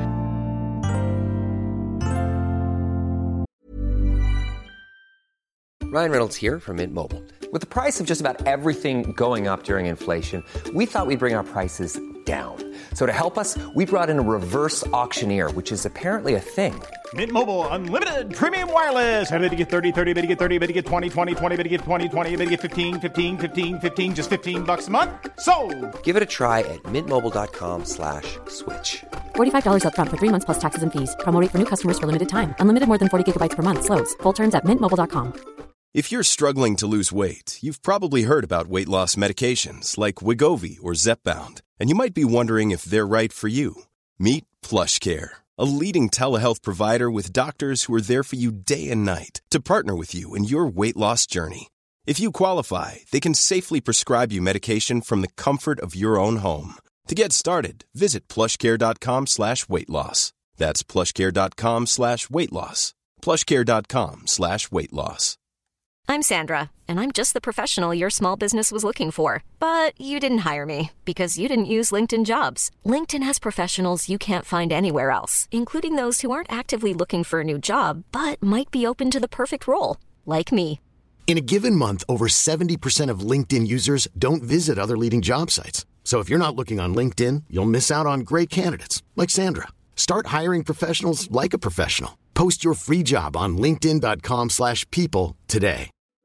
Ryan Reynolds here from Mint Mobile. With the price of just about everything going up during inflation, we thought we'd bring our prices down. So to help us, we brought in a reverse auctioneer, which is apparently a thing. Mint Mobile Unlimited Premium Wireless. How to get 30, 30, bit to get 30, bit to get 20, 20, 20, bit to get 20, 20, bit to get 15, 15, 15, 15, just $15 a month? Sold! Give it a try at mintmobile.com/switch. $45 up front for 3 months plus taxes and fees. Promo rate for new customers for limited time. Unlimited more than 40 gigabytes per month. Slows full terms at mintmobile.com. If you're struggling to lose weight, you've probably heard about weight loss medications like Wegovy or Zepbound, and you might be wondering if they're right for you. Meet PlushCare, a leading telehealth provider with doctors who are there for you day and night to partner with you in your weight loss journey. If you qualify, they can safely prescribe you medication from the comfort of your own home. To get started, visit plushcare.com/weightloss. That's plushcare.com/weightloss. plushcare.com/weightloss. I'm Sandra, and I'm just the professional your small business was looking for. But you didn't hire me because you didn't use LinkedIn Jobs. LinkedIn has professionals you can't find anywhere else, including those who aren't actively looking for a new job, but might be open to the perfect role, like me. In a given month, over 70% of LinkedIn users don't visit other leading job sites. So if you're not looking on LinkedIn, you'll miss out on great candidates, like Sandra. Start hiring professionals like a professional. Post your free job on linkedin.com/people today.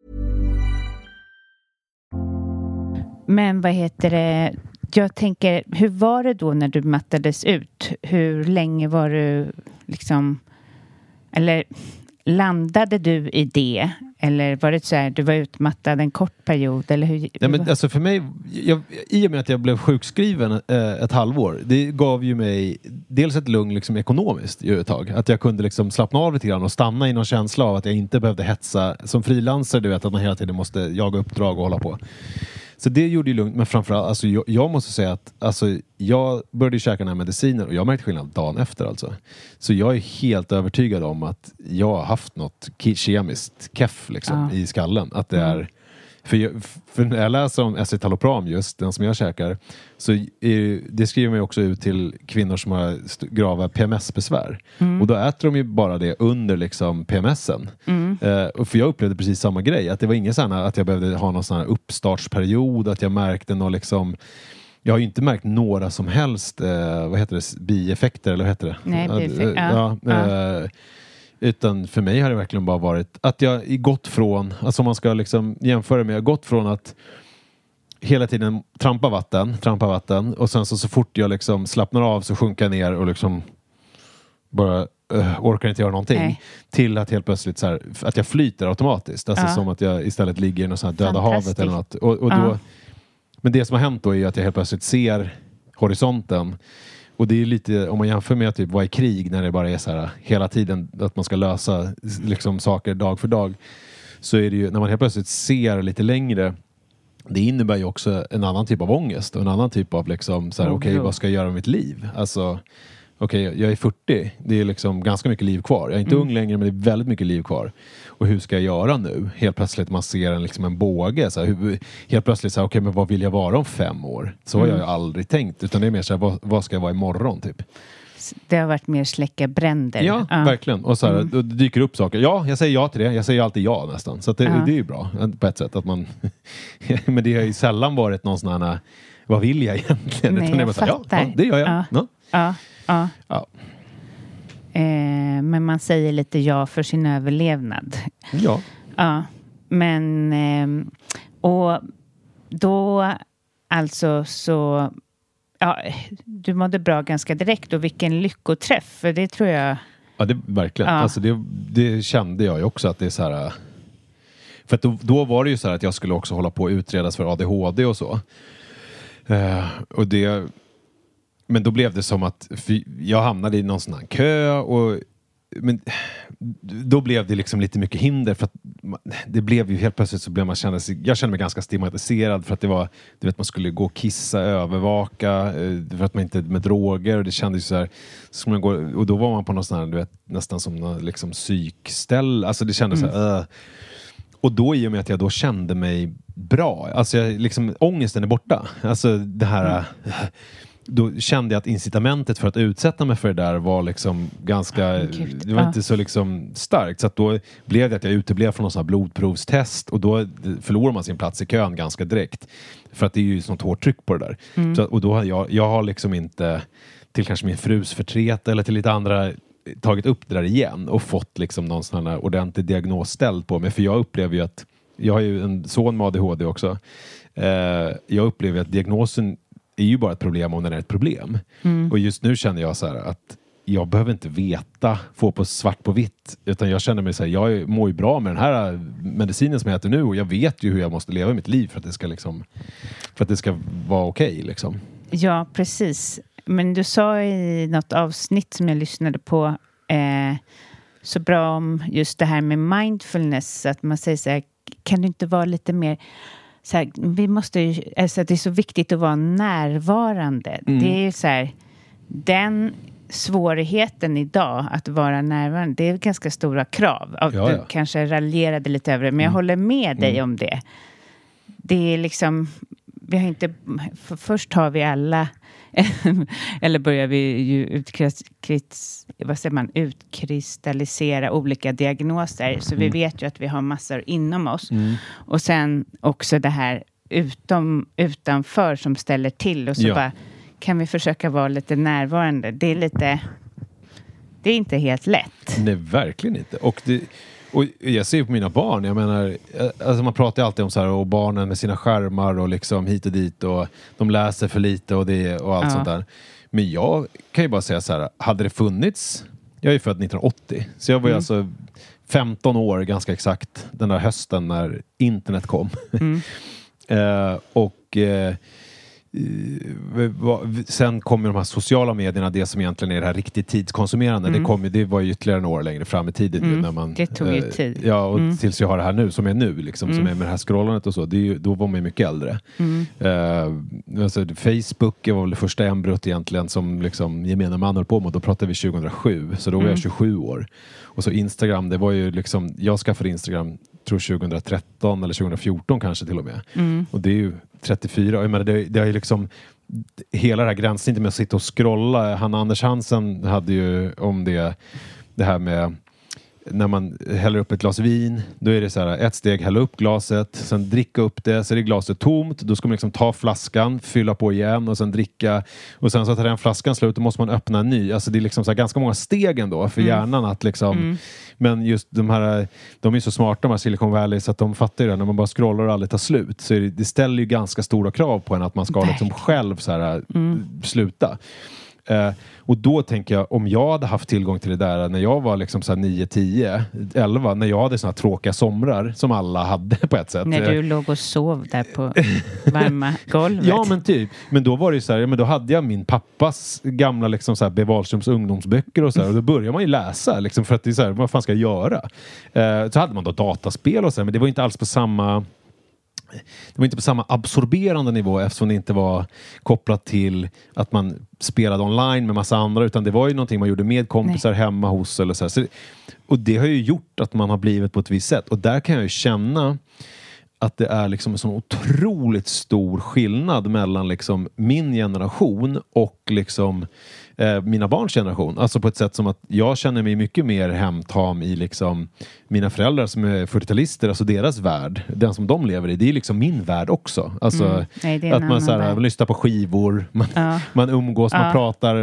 Men vad heter det? Jag tänker, hur var det då när du mattades ut? Hur länge var du liksom, eller landade du i det? Eller var det så här, du var utmattad en kort period? Eller hur? Nej, men alltså för mig, i och med att jag blev sjukskriven ett halvår, det gav ju mig dels ett lugn liksom ekonomiskt i ett tag. Att jag kunde liksom slappna av lite grann och stanna i någon känsla av att jag inte behövde hetsa. Som frilansare, du vet att man hela tiden måste jaga uppdrag och hålla på. Så det gjorde ju lugnt, men framförallt, alltså jag måste säga att alltså, jag började käka den här medicinen och jag märkte skillnad dagen efter alltså. Så jag är helt övertygad om att jag har haft något kemiskt keff liksom, i skallen. Att det är, för när jag läser om escitalopram just, den som jag käkar, så det skriver man ju också ut till kvinnor som har grava PMS-besvär. Och då äter de ju bara det under liksom PMSen. För jag upplevde precis samma grej, att det var ingen sån här, att jag behövde ha någon sån här uppstartsperiod, att jag märkte någon liksom, jag har ju inte märkt några som helst vad heter det, bieffekter, eller vad heter det? Nej, bieffekter. Utan för mig har det verkligen bara varit att jag gått från, alltså om man ska liksom jämföra med, jag har gått från att hela tiden trampa vatten och sen så fort jag liksom slappnar av så sjunker jag ner och liksom bara orkar inte göra någonting. Nej. Till att helt plötsligt så här, att jag flyter automatiskt, alltså som att jag istället ligger i något sånt här döda havet eller något. Och då, men det som har hänt då är att jag helt plötsligt ser horisonten. Och det är lite, om man jämför med att typ vara i krig när det bara är så här hela tiden att man ska lösa liksom saker dag för dag, så är det ju, när man helt plötsligt ser lite längre, det innebär ju också en annan typ av ångest och en annan typ av liksom så här, okej, vad ska jag göra med mitt liv? Alltså, okej, jag är 40, det är liksom ganska mycket liv kvar. Jag är inte ung längre, men det är väldigt mycket liv kvar. Och hur ska jag göra nu? Helt plötsligt man ser liksom en båge. Så här, helt plötsligt så här, okej, men vad vill jag vara om 5 år? Så har jag ju aldrig tänkt. Utan det är mer så här, vad ska jag vara imorgon typ? Det har varit mer släcka bränder. Ja, verkligen. Och så här, då dyker upp saker. Ja, jag säger ja till det. Jag säger alltid ja nästan. Så att det är ju bra på ett sätt. Att man men det har ju sällan varit någon sån här, vad vill jag egentligen? Nej, utan jag fattar. Ja, det gör jag. Ja. Men man säger lite ja för sin överlevnad. Ja. Ja. Men och då alltså så du mådde bra ganska direkt, och vilken lyckoträff, för det tror jag Ja, det verkligen. Ja. Alltså det kände jag ju också att det är så här. För att då var det ju så här att jag skulle också hålla på att utredas för ADHD och så. Och det... Men då blev det som att jag hamnade i någon sån här kö men då blev det liksom lite mycket hinder för att det blev ju helt plötsligt så blev jag kände mig ganska stigmatiserad för att det var, du vet, man skulle gå och kissa, övervaka för att man inte med droger och det kändes så här så man gå, och då var man på någon sån här, du vet, nästan som någon liksom psykställ, alltså det kändes så här, och då i och med att jag då kände mig bra, alltså liksom ångesten är borta, alltså det här då kände jag att incitamentet för att utsätta mig för det där var liksom ganska, det var inte så liksom starkt, så att då blev det att jag uteblev från någon sån här blodprovstest och då förlorar man sin plats i kön ganska direkt för att det är ju sånt hårt tryck på det där. Så, och då har jag har liksom inte till kanske min frus förtret eller till lite andra tagit upp det där igen och fått liksom någon sån här ordentlig diagnos ställd på mig, för jag upplever ju att jag har ju en son med ADHD också. Jag upplever att diagnosen är ju bara ett problem om den är ett problem. Och just nu känner jag så här att jag behöver inte få på svart på vitt, utan jag känner mig så här, jag mår ju bra med den här medicinen som jag äter nu och jag vet ju hur jag måste leva i mitt liv för att det ska liksom, för att det ska vara okej liksom. Ja, precis. Men du sa i något avsnitt som jag lyssnade på så bra om just det här med mindfulness, att man säger så här, kan du inte vara lite mer så här, vi måste ju, alltså det är så viktigt att vara närvarande. Det är så här, den svårigheten idag att vara närvarande, det är ganska stora krav. Du kanske raljerade lite över det, men jag håller med dig om det. Det är liksom, vi har inte, först har vi alla eller börjar vi ju utkristallisera olika diagnoser, så vi vet ju att vi har massor inom oss. Och sen också det här utanför som ställer till, och så bara kan vi försöka vara lite närvarande. Det är inte helt lätt. Nej, verkligen inte. Och jag ser på mina barn, jag menar, alltså man pratar ju alltid om så här, och barnen med sina skärmar och liksom hit och dit och de läser för lite och det och allt sånt där. Men jag kan ju bara säga så här, hade det funnits, jag är ju född 1980, så jag var ju alltså 15 år ganska exakt den där hösten när internet kom. Sen kommer de här sociala medierna, det som egentligen är det här riktigt tidskonsumerande, det var ju ytterligare några år längre fram i tiden när man, det tog ju tid. Ja, och tills jag har det här nu som är nu liksom, som är med det här scrollandet och så, det är ju, då var man ju mycket äldre. Alltså, Facebook var väl det första embryot egentligen som liksom gemene man höll på med, och då pratade vi 2007, så då var jag 27 år. Och så Instagram, det var ju liksom, jag skaffade Instagram tror 2013 eller 2014 kanske till och med. Och det är ju 34, jag menar, det är ju liksom hela det här gränssnittet med att sitta och scrolla. Anders Hansen hade ju om det här med när man häller upp ett glas vin, då är det så här, ett steg hälla upp glaset, sen dricka upp det, så är det glaset tomt, då ska man liksom ta flaskan, fylla på igen och sen dricka, och sen så tar den flaskan slut, då måste man öppna en ny. Alltså det är liksom så här ganska många steg ändå för hjärnan att liksom, men just de här, de är så smarta, de här Silicon Valley, så att de fattar ju det, när man bara scrollar och aldrig tar slut, så det ställer ju ganska stora krav på en att man ska liksom själv så här sluta. Och då tänker jag, om jag hade haft tillgång till det där när jag var liksom så här 9, 10, 11, när jag hade såna här tråkiga somrar som alla hade på ett sätt. När du låg och sov där på varma golvet. Ja, men typ. Men då var det ju så här, men då hade jag min pappas gamla liksom så här Bevalströms ungdomsböcker och så här, och då börjar man ju läsa liksom, för att det är så här, vad fan ska jag göra? Så hade man då dataspel och så här, men det var inte alls på samma, det var inte på samma absorberande nivå, eftersom det inte var kopplat till att man spelade online med massa andra, utan det var ju någonting man gjorde med kompisar hemma hos eller så här. Så, och det har ju gjort att man har blivit på ett visst sätt, och där kan jag ju känna att det är liksom en sån otroligt stor skillnad mellan liksom min generation och liksom mina barns generation. Alltså på ett sätt som att jag känner mig mycket mer hemtam i liksom mina föräldrar som är 40-talister, alltså deras värld, den som de lever i, det är liksom min värld också. Alltså att man så här, lyssnar på skivor, man umgås, man pratar,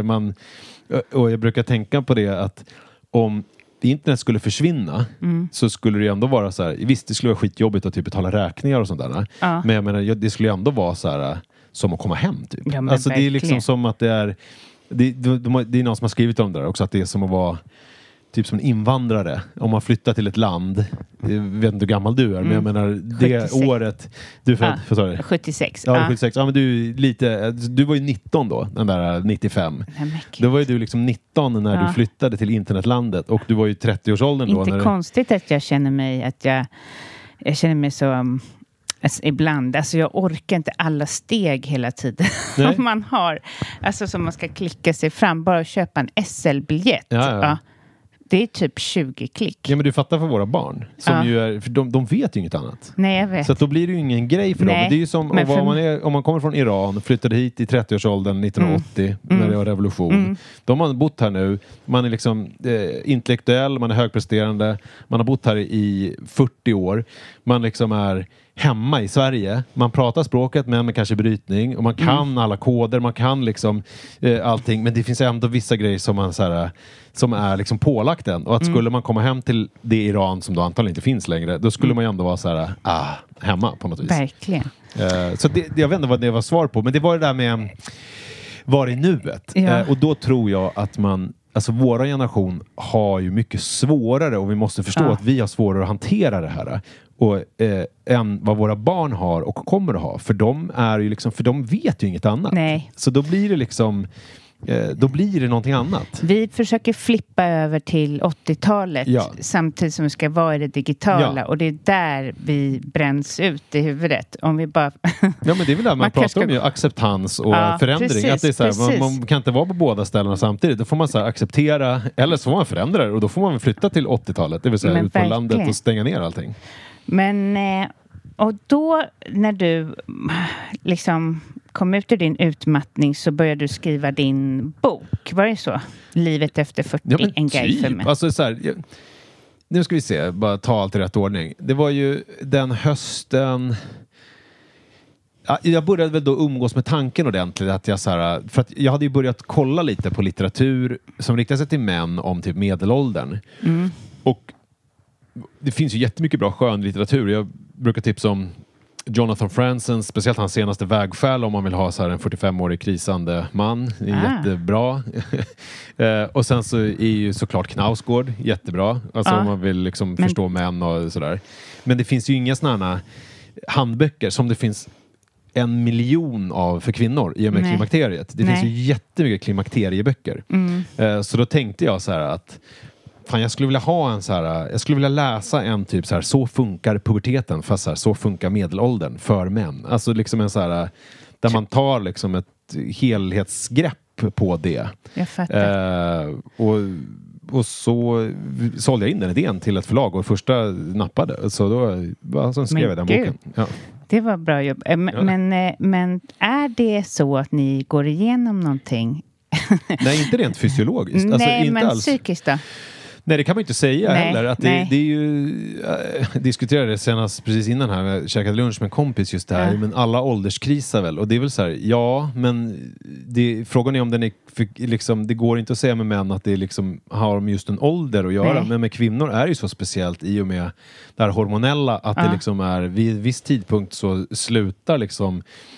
och jag brukar tänka på det att om internet skulle försvinna så skulle det ändå vara så här, visst det skulle vara skitjobbigt att typ betala räkningar och sånt där, men jag menar, det skulle ändå vara så här som att komma hem typ. Ja, alltså det är liksom som att det är någon som har skrivit om det där också, att det är som att vara, typ som en invandrare. Om man flyttar till ett land, jag vet inte hur gammal du är, men jag menar det 76. året du är född, för, sorry. 76. Ja, 76. Ja, men du var ju 19 då, den där 95. Då var ju du liksom 19 när du flyttade till internetlandet, och du var ju 30-årsåldern då. Inte konstigt att jag känner mig jag känner mig så ibland, alltså jag orkar inte alla steg hela tiden som man har, alltså som man ska klicka sig fram, bara köpa en SL-biljett. Ja. Det är typ 20 klick. Ja, men du fattar för våra barn. Som ju är, för de vet ju inget annat. Nej, jag vet. Så att då blir det ju ingen grej för dem. Det är ju som om man kommer från Iran, flyttade hit i 30-årsåldern 1980 när det var revolution. De har bott här nu. Man är liksom intellektuell, man är högpresterande. Man har bott här i 40 år. Man liksom är hemma i Sverige. Man pratar språket men med kanske brytning. Och man kan alla koder. Man kan liksom allting. Men det finns ändå vissa grejer som man så här, som är liksom pålagt än. Och att skulle man komma hem till det Iran som då antagligen inte finns längre, då skulle man ju ändå vara så här hemma på något vis. Verkligen. Så jag vet inte vad det var svar på. Men det var det där med var i nuet. Ja. Och då tror jag att alltså våra generation har ju mycket svårare, och vi måste förstå att vi har svårare att hantera det här än vad våra barn har och kommer att ha. För de är ju liksom, för de vet ju inget annat. Nej. Så då blir det liksom då blir det någonting annat. Vi försöker flippa över till 80-talet samtidigt som vi ska vara i det digitala, och det är där vi bränns ut i huvudet. Om vi bara ja, men det är väl där man pratar om ju acceptans och förändring. Precis, att det är så här, man kan inte vara på båda ställena samtidigt. Då får man så här acceptera, eller så får man förändra det, och då får man flytta till 80-talet, det vill säga ut på landet och stänga ner allting. Men och då när du liksom kom ut ur din utmattning så började du skriva din bok. Var det så? Livet efter 40, en guide för mig. Alltså så här, nu ska vi se, bara ta allt i rätt ordning. Det var ju den hösten. Jag började väl då umgås med tanken ordentligt att jag så här, för att jag hade ju börjat kolla lite på litteratur som riktar sig till män om typ medelåldern. Och det finns ju jättemycket bra skönlitteratur. Jag brukar tipsa om Jonathan Franzen, speciellt hans senaste Vägskäl, om man vill ha så här en 45-årig krisande man. Det är jättebra. Och sen så är ju såklart Knausgård jättebra. Alltså om man vill liksom förstå män och sådär. Men det finns ju inga sådana handböcker som det finns 1 miljon av för kvinnor i och med klimakteriet. Det finns ju jättemycket klimakterieböcker. Så då tänkte jag så här att jag skulle vilja ha en så här, jag skulle vilja läsa en typ så här, så funkar puberteten, fast så här, så funkar medelåldern för män. Alltså liksom en så här, där man tar liksom ett helhetsgrepp på det. Jag fattar. Och så sålde jag in den idén till ett förlag, och första nappade. Så då skrev jag den boken. Ja. Det var bra jobb. Men är det så att ni går igenom någonting? Nej, inte rent fysiologiskt. Alltså, Nej, inte men alls. Psykiskt då? Nej, det kan man inte säga heller. Att det är ju, jag diskuterade det senast precis innan här. Jag käkade lunch med en kompis just det här. Men alla ålderskrisar väl. Och det är väl så här, men frågan är om den är liksom, det går inte att säga med män att det liksom har med just en ålder att göra. Nej. Men med kvinnor är det ju så speciellt i och med det här hormonella, att det liksom är vid viss tidpunkt så slutar liksom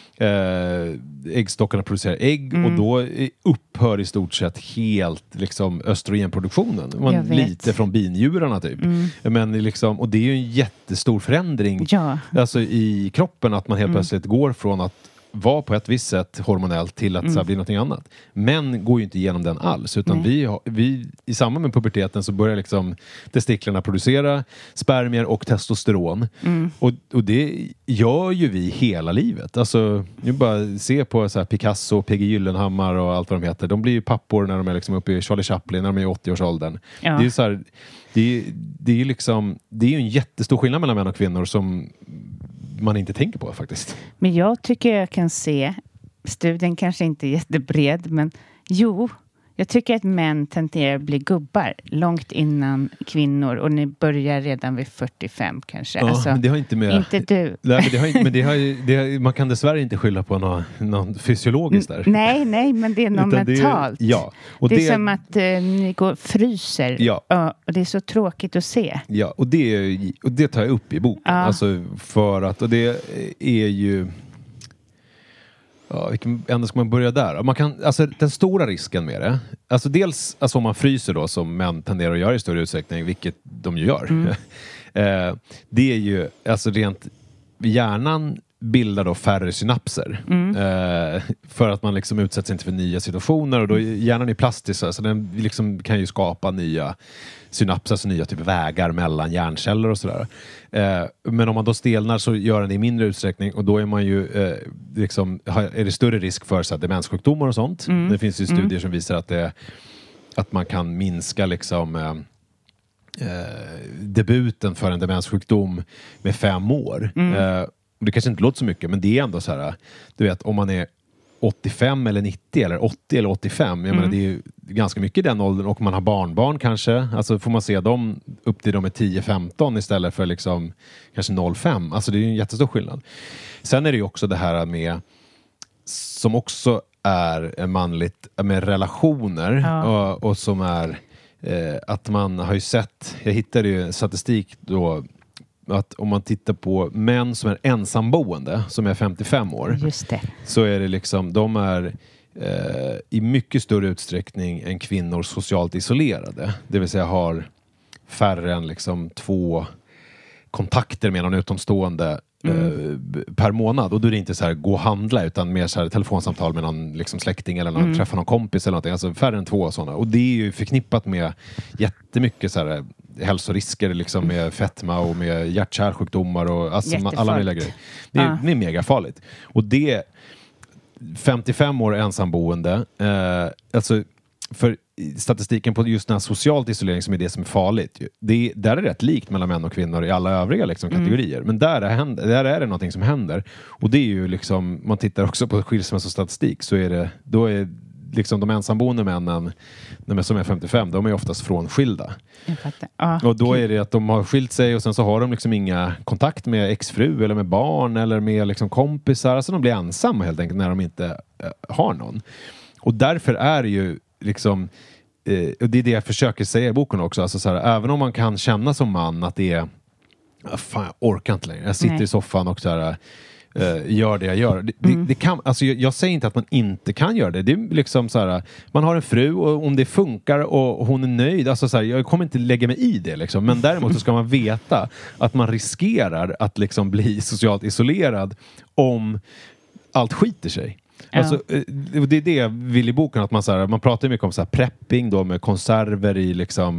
äggstockarna producerar ägg, och då upphör i stort sett helt liksom östrogenproduktionen. Lite från binjurarna typ. Men liksom, och det är ju en jättestor förändring alltså i kroppen, att man helt plötsligt går från att vara på ett visst sätt hormonellt till att så här, bli någonting annat. Män går ju inte igenom den alls, utan vi i samband med puberteten så börjar liksom testiklarna producera spermier och testosteron. Och det gör ju vi hela livet. Alltså, nu bara se på så här Picasso, P.G. Gyllenhammar och allt vad de heter. De blir ju pappor när de är liksom uppe i Charlie Chaplin, när de är i 80-årsåldern. Ja. Det är ju så här, det är liksom, det är ju en jättestor skillnad mellan män och kvinnor som man inte tänker på faktiskt. Men jag tycker jag kan se, studien kanske inte är jättebred, men jag tycker att män tenderar att bli gubbar långt innan kvinnor, och ni börjar redan vid 45 kanske. Ja, alltså, men det har inte med... Inte du. Nej, men man kan dessvärre inte skylla på någon fysiologiskt där. Nej, men det är något mentalt. Och det är som att ni fryser. Ja. Och det är så tråkigt att se. Ja, och det tar jag upp i boken. Ja. Alltså för att, och det är ju... Ja, vilken ände ska man börja där? Man kan, alltså den stora risken med det, alltså dels alltså om man fryser då, som män tenderar att göra i större utsträckning, vilket de ju gör. Det är ju, alltså rent, hjärnan bildar då färre synapser. För att man liksom utsätts inte för nya situationer, och då hjärnan är plastisk, så den liksom kan ju skapa nya synapser, alltså nya typ vägar mellan hjärnceller och sådär. Men om man då stelnar så gör den det i mindre utsträckning, och då är man ju liksom, är det större risk för så här, demenssjukdomar och sånt. Det finns ju studier som visar att man kan minska liksom debuten för en demenssjukdom med 5 år. Det kanske inte låter så mycket, men det är ändå så här, du vet, om man är 85 eller 90 eller 80 eller 85, jag menar, det är ju ganska mycket i den åldern, och man har barnbarn kanske, alltså får man se dem upp till de är 10-15 istället för liksom kanske 0,5, alltså det är ju en jättestor skillnad. Sen är det ju också det här med, som också är manligt, med relationer, och som är att man har ju sett, jag hittade ju statistik då, att om man tittar på män som är ensamboende, som är 55 år, just det, så är det liksom, de är i mycket större utsträckning än kvinnor socialt isolerade. Det vill säga har färre än liksom 2 kontakter med någon utomstående per månad. Och då är det inte så här gå och handla, utan mer så här telefonsamtal med någon liksom släkting eller någon, träffa någon kompis eller någonting. Alltså färre än 2 sådana. Och det är ju förknippat med jättemycket så här hälsorisker liksom, med fetma och med hjärt-kärlsjukdomar och alltså alla möjliga grejer. Det är mega farligt. Och det 55 år ensamboende, alltså för statistiken på just den här socialt isolering, som är det som är farligt, där är det rätt likt mellan män och kvinnor i alla övriga liksom, kategorier. Men där är det någonting som händer. Och det är ju liksom, man tittar också på skilsmässostatistik, så är det, då är liksom de ensamboende männen som är 55, de är oftast frånskilda. Och då är det att de har skilt sig, och sen så har de liksom inga kontakt med exfru eller med barn eller med liksom kompisar. Alltså de blir ensamma helt enkelt när de inte har någon. Och därför är det ju liksom, och det är det jag försöker säga i boken också, alltså så här, även om man kan känna som man att det är fan, jag orkar inte längre, jag sitter i soffan och så här, gör det jag gör. Det kan, alltså jag säger inte att man inte kan göra det. Det är liksom så här, man har en fru, och om det funkar och hon är nöjd, alltså så här, jag kommer inte lägga mig i det liksom. Men däremot så ska man veta att man riskerar att liksom bli socialt isolerad om allt skiter sig. Alltså, det är det jag vill i boken, att man pratar mycket om så här prepping då, med konserver i liksom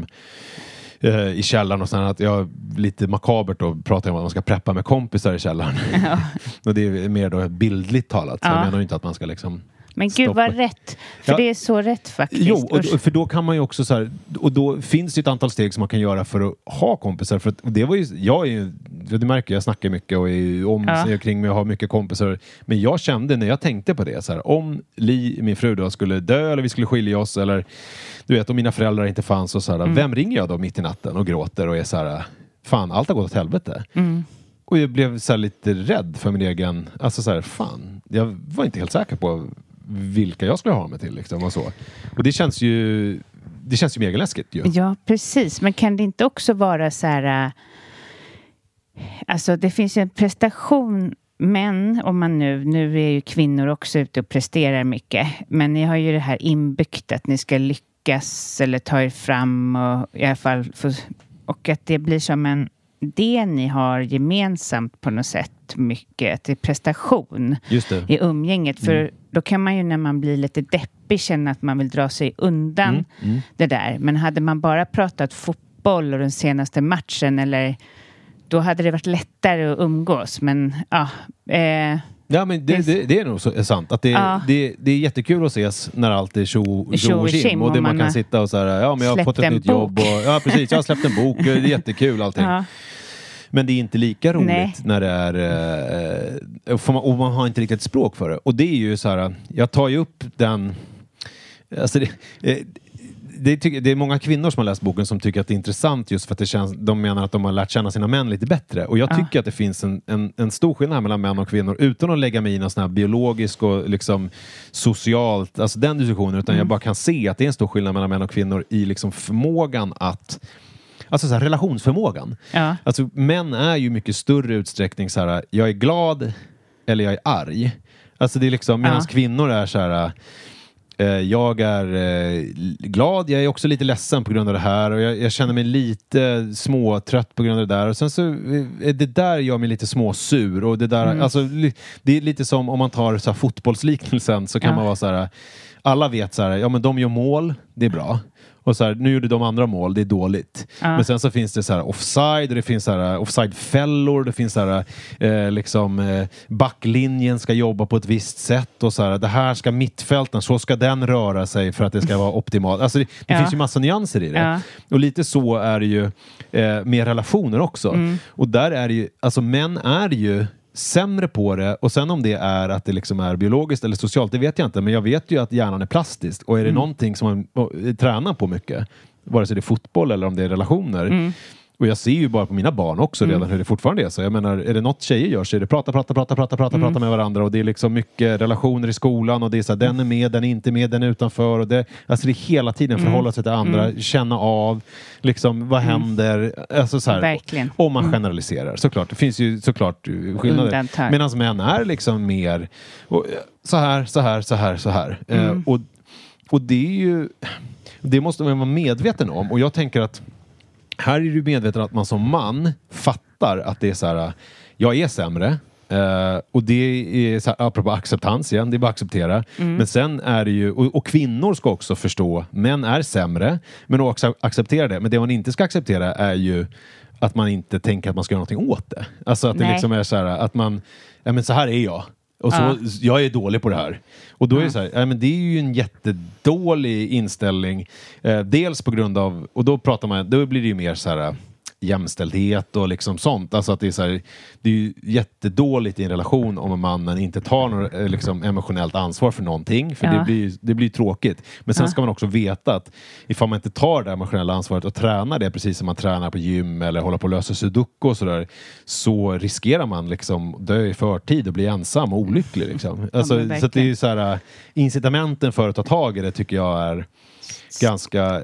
i källaren, och sen att jag lite makabert då pratar om att man ska preppa med kompisar i källaren. Och det är mer då bildligt talat, så jag menar inte att man ska liksom. Men gud vad rätt, för det är så rätt faktiskt. Jo, och för då kan man ju också så här, och då finns det ett antal steg som man kan göra för att ha kompisar, för att det var ju, det märker jag snackar mycket och är om kring mig och har mycket kompisar, men jag kände när jag tänkte på det så här, om min fru då skulle dö, eller vi skulle skilja oss, eller du vet, om mina föräldrar inte fanns, och så här, vem ringer jag då mitt i natten och gråter och är så här, fan, allt har gått åt helvete. Och jag blev så här lite rädd för min egen, alltså så här, fan, jag var inte helt säker på vilka jag skulle ha mig till liksom, och så. Och det känns ju mega läskigt ju. Ja, precis. Men kan det inte också vara så här, alltså det finns ju en prestation, men om man nu är ju kvinnor också ute och presterar mycket, men ni har ju det här inbyggt att ni ska lyckas eller ta er fram, och i alla fall och att det blir som det ni har gemensamt på något sätt mycket, att det är prestation i umgänget, för då kan man ju när man blir lite deppig känna att man vill dra sig undan det där, men hade man bara pratat fotboll och den senaste matchen, eller då hade det varit lättare att umgås, men ja, men det är nog så sant att det är jättekul att ses när allt är tjo och kim, och det man kan sitta och så här, ja, men jag har fått ett nytt jobb, och ja, precis, jag har släppt en bok, det är jättekul allting. Men det är inte lika roligt när det är och man har inte riktigt språk för det. Och det är ju så här, jag tar ju upp den, alltså det är många kvinnor som har läst boken som tycker att det är intressant, just för att de menar att de har lärt känna sina män lite bättre. Och jag tycker att det finns en stor skillnad mellan män och kvinnor, utan att lägga mig i någon sån här biologisk och liksom socialt, alltså den diskussionen, utan jag bara kan se att det är en stor skillnad mellan män och kvinnor i liksom förmågan att, alltså så här, relationsförmågan. Alltså män är ju mycket större utsträckning så här, jag är glad eller jag är arg. Alltså det är liksom, medan kvinnor är så här... Jag är glad, jag är också lite ledsen på grund av det här och jag känner mig lite småtrött på grund av det där och sen så det där gör mig lite småsur och det där, alltså det är lite som om man tar så här fotbollsliknelsen så kan man vara så här, alla vet så här, ja men de gör mål, det är bra. Och så här, nu gjorde de andra mål, det är dåligt. Men sen så finns det så här offside, och det finns så här offside-fällor, det finns så här backlinjen ska jobba på ett visst sätt och så här, det här ska mittfälten, så ska den röra sig för att det ska vara optimalt. Alltså det finns ju massa nyanser i det. Och lite så är det ju med relationer också. Och där är det ju, alltså män är ju sämre på det, och sen om det är att det liksom är biologiskt eller socialt, det vet jag inte, men jag vet ju att hjärnan är plastisk, och är det någonting som man tränar på mycket, vare sig det är fotboll eller om det är relationer, och jag ser ju bara på mina barn också redan hur det fortfarande är så. Jag menar, är det något tjejer gör så är det prata med varandra, och det är liksom mycket relationer i skolan, och det är så här, den är med, den är inte med, den är utanför, och det, alltså det är hela tiden förhålla sig till andra, känna av liksom, vad händer, alltså så här, om man generaliserar, såklart, det finns ju såklart skillnader, medan män är liksom mer och, så här. Och det är ju, det måste man vara medveten om, och jag tänker att här är du medveten att man som man fattar att det är så här, jag är sämre, och det är så här, apropå acceptans igen, det är bara att acceptera. Men sen är det ju, och kvinnor ska också förstå, män är sämre, men också acceptera det. Men det man inte ska acceptera är ju att man inte tänker att man ska göra någonting åt det. Alltså att det liksom är så här, att man, ja men så här är jag. Och så, jag är dålig på det här. Och då är det så här, ja, men det är ju en jättedålig inställning. Dels på grund av, och då pratar man, då blir det ju mer så här jämställdhet och liksom sånt. Alltså att det är så här, det är ju jättedåligt i en relation om mannen inte tar något liksom emotionellt ansvar för någonting. För det blir tråkigt. Men sen ska man också veta att ifall man inte tar det emotionella ansvaret och tränar det precis som man tränar på gym eller håller på att lösa sudoku och sådär, så riskerar man liksom dö i förtid och bli ensam och olycklig liksom. Alltså, så att det är ju så här, incitamenten för att ta tag i det tycker jag är ganska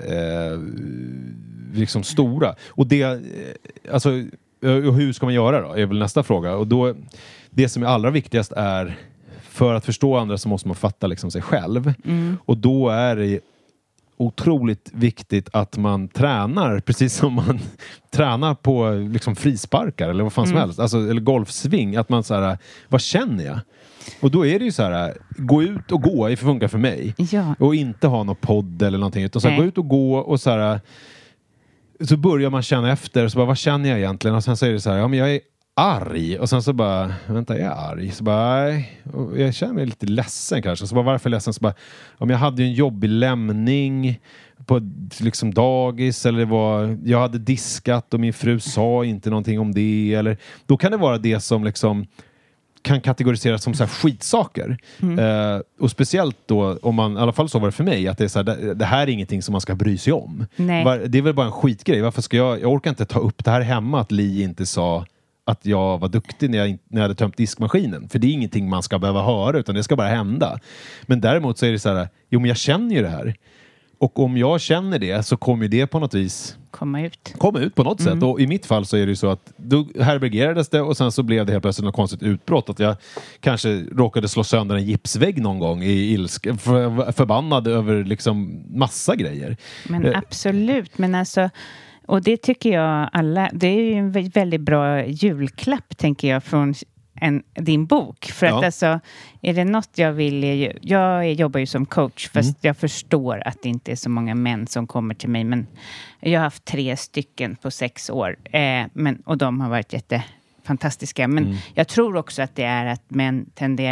liksom stora. Och det, alltså, hur ska man göra då? Är väl nästa fråga. Och då, det som är allra viktigast är, för att förstå andra så måste man fatta liksom sig själv. Och då är det otroligt viktigt att man tränar precis som man tränar på liksom frisparkar eller vad fan som helst. Alltså, eller golfsving. Att man så här, vad känner jag? Och då är det ju så här, gå ut och gå, det funkar för mig. Och inte ha någon podd eller någonting, utan så här, gå ut och gå och så här, så börjar man känna efter, så bara, vad känner jag egentligen? Och sen säger det så här, ja men jag är arg. Och sen så bara, vänta, jag är arg. Så bara, jag känner mig lite ledsen kanske. Så bara, varför ledsen? Så bara, om jag hade ju en jobbig lämning på liksom dagis, eller jag hade diskat och min fru sa inte någonting om det, eller då kan det vara det som liksom kan kategoriseras som så här skitsaker. Och speciellt då, om man, i alla fall så var det för mig, att det är så här, det här är ingenting som man ska bry sig om. Det är väl bara en skitgrej. Varför ska jag orkar inte ta upp det här hemma, att Li inte sa att jag var duktig när jag hade tömt diskmaskinen. För det är ingenting man ska behöva höra, utan det ska bara hända. Men däremot så är det så här, jo men jag känner ju det här. Och om jag känner det så kommer det på något vis komma ut på något sätt. Och i mitt fall så är det ju så att då herbergerades det, och sen så blev det helt plötsligt något konstigt utbrott. Att jag kanske råkade slå sönder en gipsvägg någon gång i ilska, förbannad över liksom massa grejer. Men absolut, men alltså, och det tycker jag alla, det är ju en väldigt bra julklapp tänker jag från din bok. För att alltså, är det något jag vill, jag jobbar ju som coach, fast jag förstår att det inte är så många män som kommer till mig, men jag har haft 3 stycken på 6 år, och de har varit jättefantastiska, men jag tror också att det är att män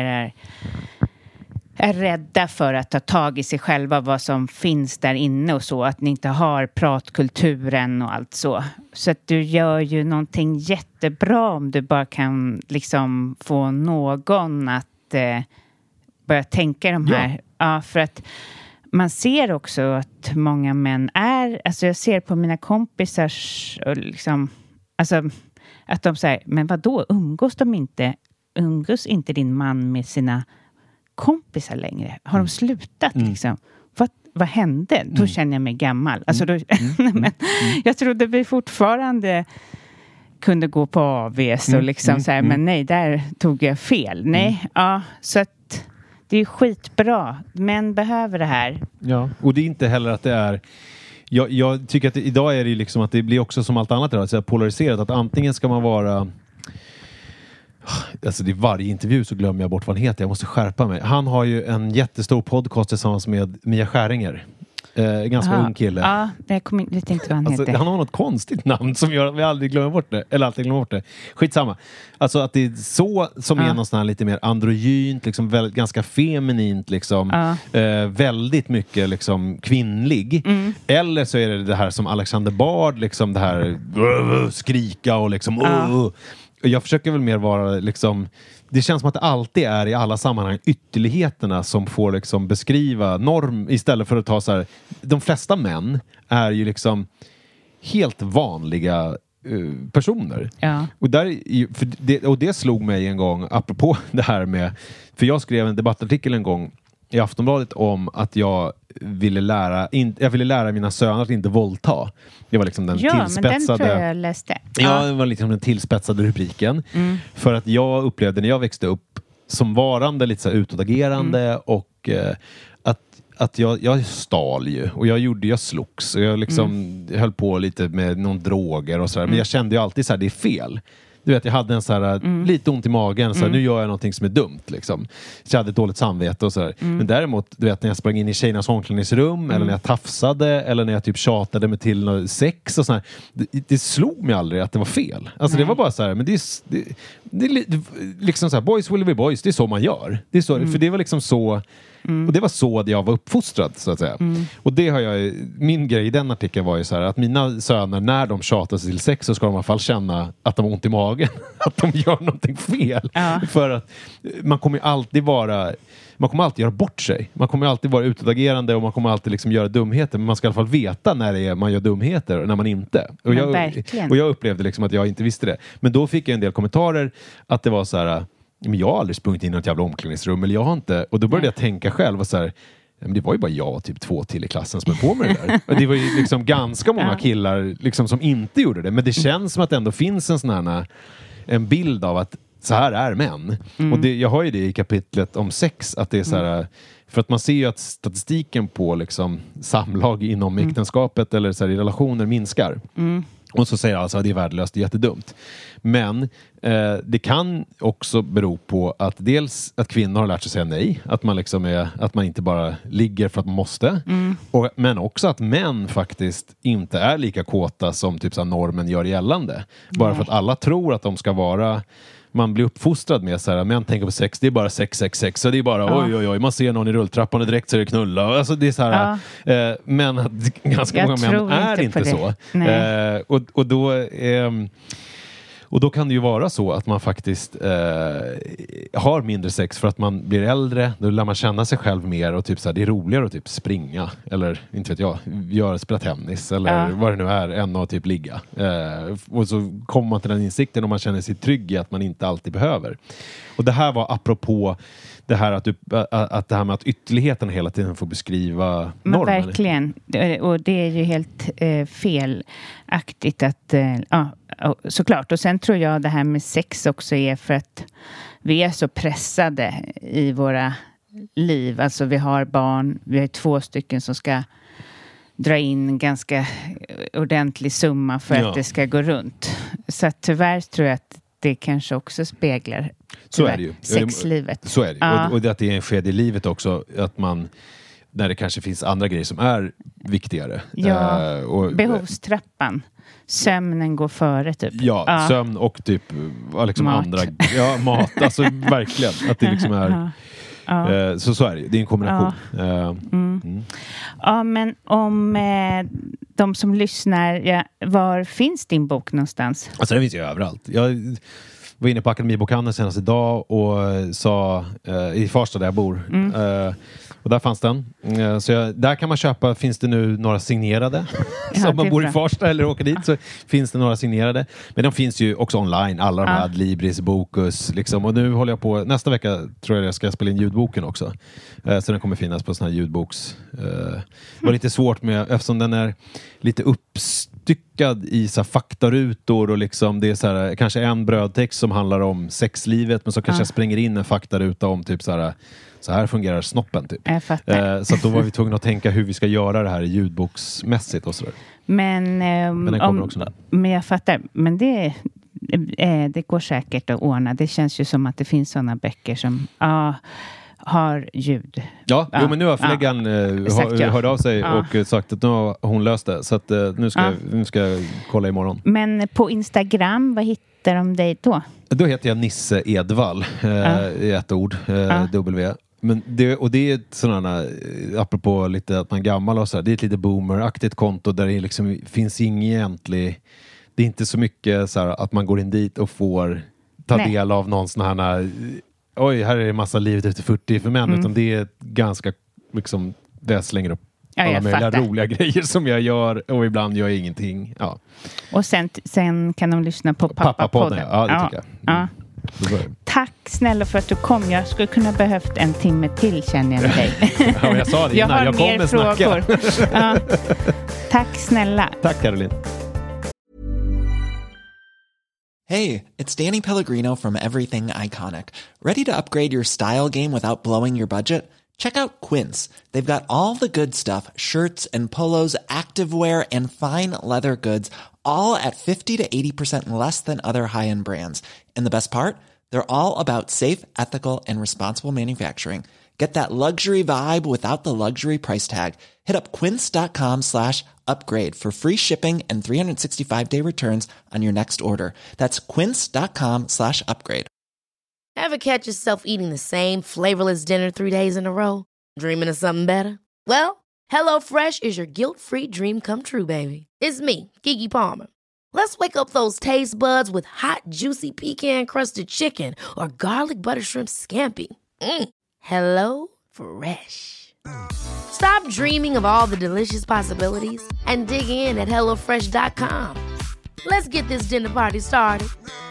är rädda för att ta tag i sig själva, vad som finns där inne och så, att ni inte har pratkulturen och allt så. Så att du gör ju någonting jättebra om du bara kan liksom få någon att börja tänka de här. Ja, för att man ser också att många män är, alltså jag ser på mina kompisars liksom, alltså att de säger, men vadå, umgås inte din man med sina kompisar längre? Har de slutat liksom? Vad hände? Då känner jag mig gammal. Alltså då, men jag trodde vi fortfarande kunde gå på AVs och liksom så här, men nej, där tog jag fel. Nej, så att Det är ju skitbra. Män behöver det här. Ja, och det är inte heller att det är... Jag tycker att idag är det ju liksom att det blir också som allt annat så polariserat. Att antingen ska man vara... Alltså i varje intervju så glömmer jag bort vad han heter. Jag måste skärpa mig. Han har ju en jättestor podcast tillsammans med Mia Skäringer. Ganska ung kille. Ja, jag vet inte vad han heter. Han har något konstigt namn som gör att vi aldrig glömmer bort det. Eller alltid glömmer bort det. Skitsamma. Alltså att det är så som är någon sån här lite mer androgynt, liksom ganska feminint, liksom. Väldigt mycket liksom kvinnlig. Eller så är det här som Alexander Bard, liksom det här skrika och liksom jag försöker väl mer vara liksom... Det känns som att det alltid är i alla sammanhang ytterligheterna som får liksom beskriva norm istället för att ta så här... De flesta män är ju liksom helt vanliga personer. Ja. Och det slog mig en gång, apropå det här med... För jag skrev en debattartikel en gång i Aftonbladet om att jag ville lära mina söner att inte våldta. Det var liksom den tillspetsade... men den tror jag läste. Ja, det var liksom den tillspetsade rubriken. För att jag upplevde när jag växte upp som varande lite så här utåtagerande och att jag stal ju. Och jag slogs. Och jag liksom höll på lite med någon droger och sådär. Men jag kände ju alltid så här, det är fel. Du vet, jag hade en så här, lite ont i magen, så här, nu gör jag någonting som är dumt liksom. Så jag hade ett dåligt samvete och så här. Men däremot, du vet, när jag sprang in i tjejernas omklädningsrum eller när jag tafsade eller när jag typ tjatade mig till sex och så här, det slog mig aldrig att det var fel. Alltså det var bara så här, men det är liksom så här, boys will be boys, det är så man gör. Det är så, för det var liksom så. Och det var så jag var uppfostrad, så att säga. Och det har jag, min grej i den artikeln var ju så här, att mina söner, när de tjatar sig till sex, så ska de i alla fall känna att de har ont i magen, att de gör någonting fel. För att man kommer alltid göra bort sig. Man kommer alltid vara utåtagerande och man kommer alltid liksom göra dumheter, men man ska i alla fall veta när det är man gör dumheter och när man inte. Och jag upplevde liksom att jag inte visste det. Men då fick jag en del kommentarer att det var så här: men jag har aldrig sprungit in i något jävla omklädningsrum, eller jag har inte. Och då började jag tänka själv och så här, men det var ju bara jag och typ 2 till i klassen som är på med det där. Och det var ju liksom ganska många killar liksom som inte gjorde det. Men det känns som att det ändå finns en bild av att så här är män. Och jag har ju det i kapitlet om sex, att det är så här, för att man ser ju att statistiken på liksom samlag inom äktenskapet eller så här, i relationer minskar. Och så säger jag alltså att det är värdelöst, det är jättedumt. Men det kan också bero på att dels att kvinnor har lärt sig säga nej. Att man liksom att man inte bara ligger för att man måste. Men också att män faktiskt inte är lika kåta som typ så här normen gör gällande. Bara för att alla tror att de ska vara... Man blir uppfostrad med så här, män tänker på sex, det är bara sex. Så det är bara oj, man ser någon i rulltrappan och direkt så är det knulla. Alltså det är så här, men att ganska många män är inte så. Och då kan det ju vara så att man faktiskt har mindre sex för att man blir äldre. Då lär man känna sig själv mer och typ så här, det är roligare att typ springa eller inte vet jag, spela tennis eller vad det nu är än att typ ligga. Och så kommer man till den insikten och man känner sig trygg i att man inte alltid behöver. Och det här var apropå det här att det här med att ytterligheten hela tiden får beskriva normen. Men verkligen. Och det är ju helt felaktigt att såklart. Och sen tror jag det här med sex också är för att vi är så pressade i våra liv. Alltså vi har barn, vi har 2 stycken som ska dra in en ganska ordentlig summa för att det ska gå runt. Så att tyvärr tror jag att det kanske också speglar så är det ju. Sexlivet. Så är det. Och att det är en sked i livet också, att man, när det kanske finns andra grejer som är viktigare. Och behovstrappan. Sömnen går före typ. Ja, sömn och typ liksom mat. Andra. Ja, mat. Alltså verkligen. Att det liksom är... Så är det. Det är en kombination. Ja, men om de som lyssnar, var finns din bok någonstans? Alltså den finns ju överallt. Jag var inne på Akademibokhandeln senast idag och sa i Farsta där jag bor. Och där fanns den. Så där kan man köpa, finns det nu några signerade. Så om man bor i Farsta eller åker dit så finns det några signerade. Men de finns ju också online. Alla de här, Libris, Bokus. Liksom. Och nu håller jag på, nästa vecka tror jag ska spela in ljudboken också. Så den kommer finnas på sån här ljudboks. Det var lite svårt med, eftersom den är lite uppstyckad i så här faktarutor och liksom det är så här, kanske en brödtext som handlar om sexlivet, men så kanske jag spränger in en faktaruta om typ så här fungerar snoppen typ. Jag fattar. Så att då var vi tvungna att tänka hur vi ska göra det här ljudboksmässigt och sådär. Men jag fattar. Men det går säkert att ordna. Det känns ju som att det finns sådana böcker som har ljud. Ja, jo, men nu har förläggaren hört av sig och sagt att nu har hon löst det. Så att nu ska jag kolla imorgon. Men på Instagram, vad hittar de dig då? Då heter jag Nisse Edvall i ett ord, W. Men det är ett sådana, apropå lite att man är gammal och så här, det är ett lite boomeraktigt konto där det liksom finns ingen egentlig, det är inte så mycket så här att man går in dit och får ta del av någon sån här, oj, här är det massa livet efter 40 för män, utan det är ganska liksom, det jag slänger upp alla möjliga roliga grejer som jag gör och ibland gör jag ingenting. Ja. Och sen kan de lyssna på Pappapodden. Ja, det tycker jag. Tack snälla för att du kom. Jag skulle kunna behövt en timme till, känner jag med dig. Ja, jag sa det innan. Jag kommer snacka. Tack snälla. Tack Caroline. Hey, it's Danny Pellegrino from Everything Iconic. Ready to upgrade your style game without blowing your budget? Check out Quince. They've got all the good stuff, shirts and polos, activewear and fine leather goods, all at 50 to 80% less than other high-end brands. And the best part? They're all about safe, ethical, and responsible manufacturing. Get that luxury vibe without the luxury price tag. Hit up quince.com/upgrade for free shipping and 365-day returns on your next order. That's quince.com/upgrade. Ever catch yourself eating the same flavorless dinner 3 days in a row? Dreaming of something better? Well, HelloFresh is your guilt-free dream come true, baby. It's me, Keke Palmer. Let's wake up those taste buds with hot, juicy pecan-crusted chicken or garlic butter shrimp scampi. Hello Fresh. Stop dreaming of all the delicious possibilities and dig in at HelloFresh.com. Let's get this dinner party started.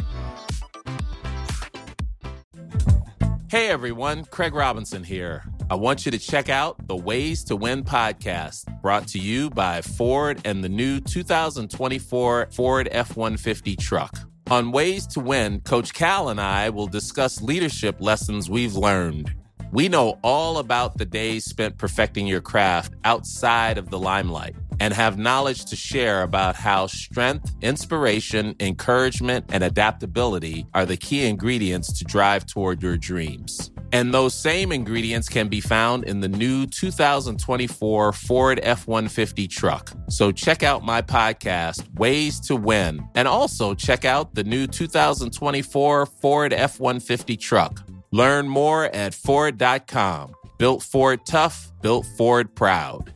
Hey everyone, Craig Robinson here. I want you to check out the Ways to Win podcast, brought to you by Ford and the new 2024 Ford F-150 truck. On Ways to Win, Coach Cal and I will discuss leadership lessons we've learned. We know all about the days spent perfecting your craft outside of the limelight and have knowledge to share about how strength, inspiration, encouragement, and adaptability are the key ingredients to drive toward your dreams. And those same ingredients can be found in the new 2024 Ford F-150 truck. So check out my podcast, Ways to Win, and also check out the new 2024 Ford F-150 truck. Learn more at Ford.com. Built Ford tough, built Ford proud.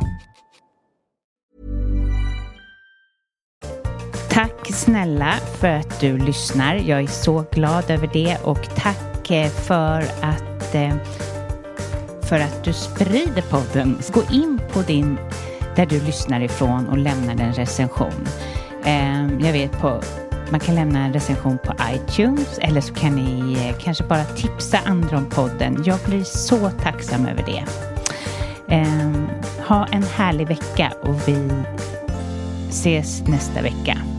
Tack snälla för att du lyssnar. Jag är så glad över det, och tack för att du sprider podden. Gå in på där du lyssnar ifrån och lämna en recension. Jag vet man kan lämna en recension på iTunes, eller så kan ni kanske bara tipsa andra om podden. Jag blir så tacksam över det. Ha en härlig vecka, och vi ses nästa vecka.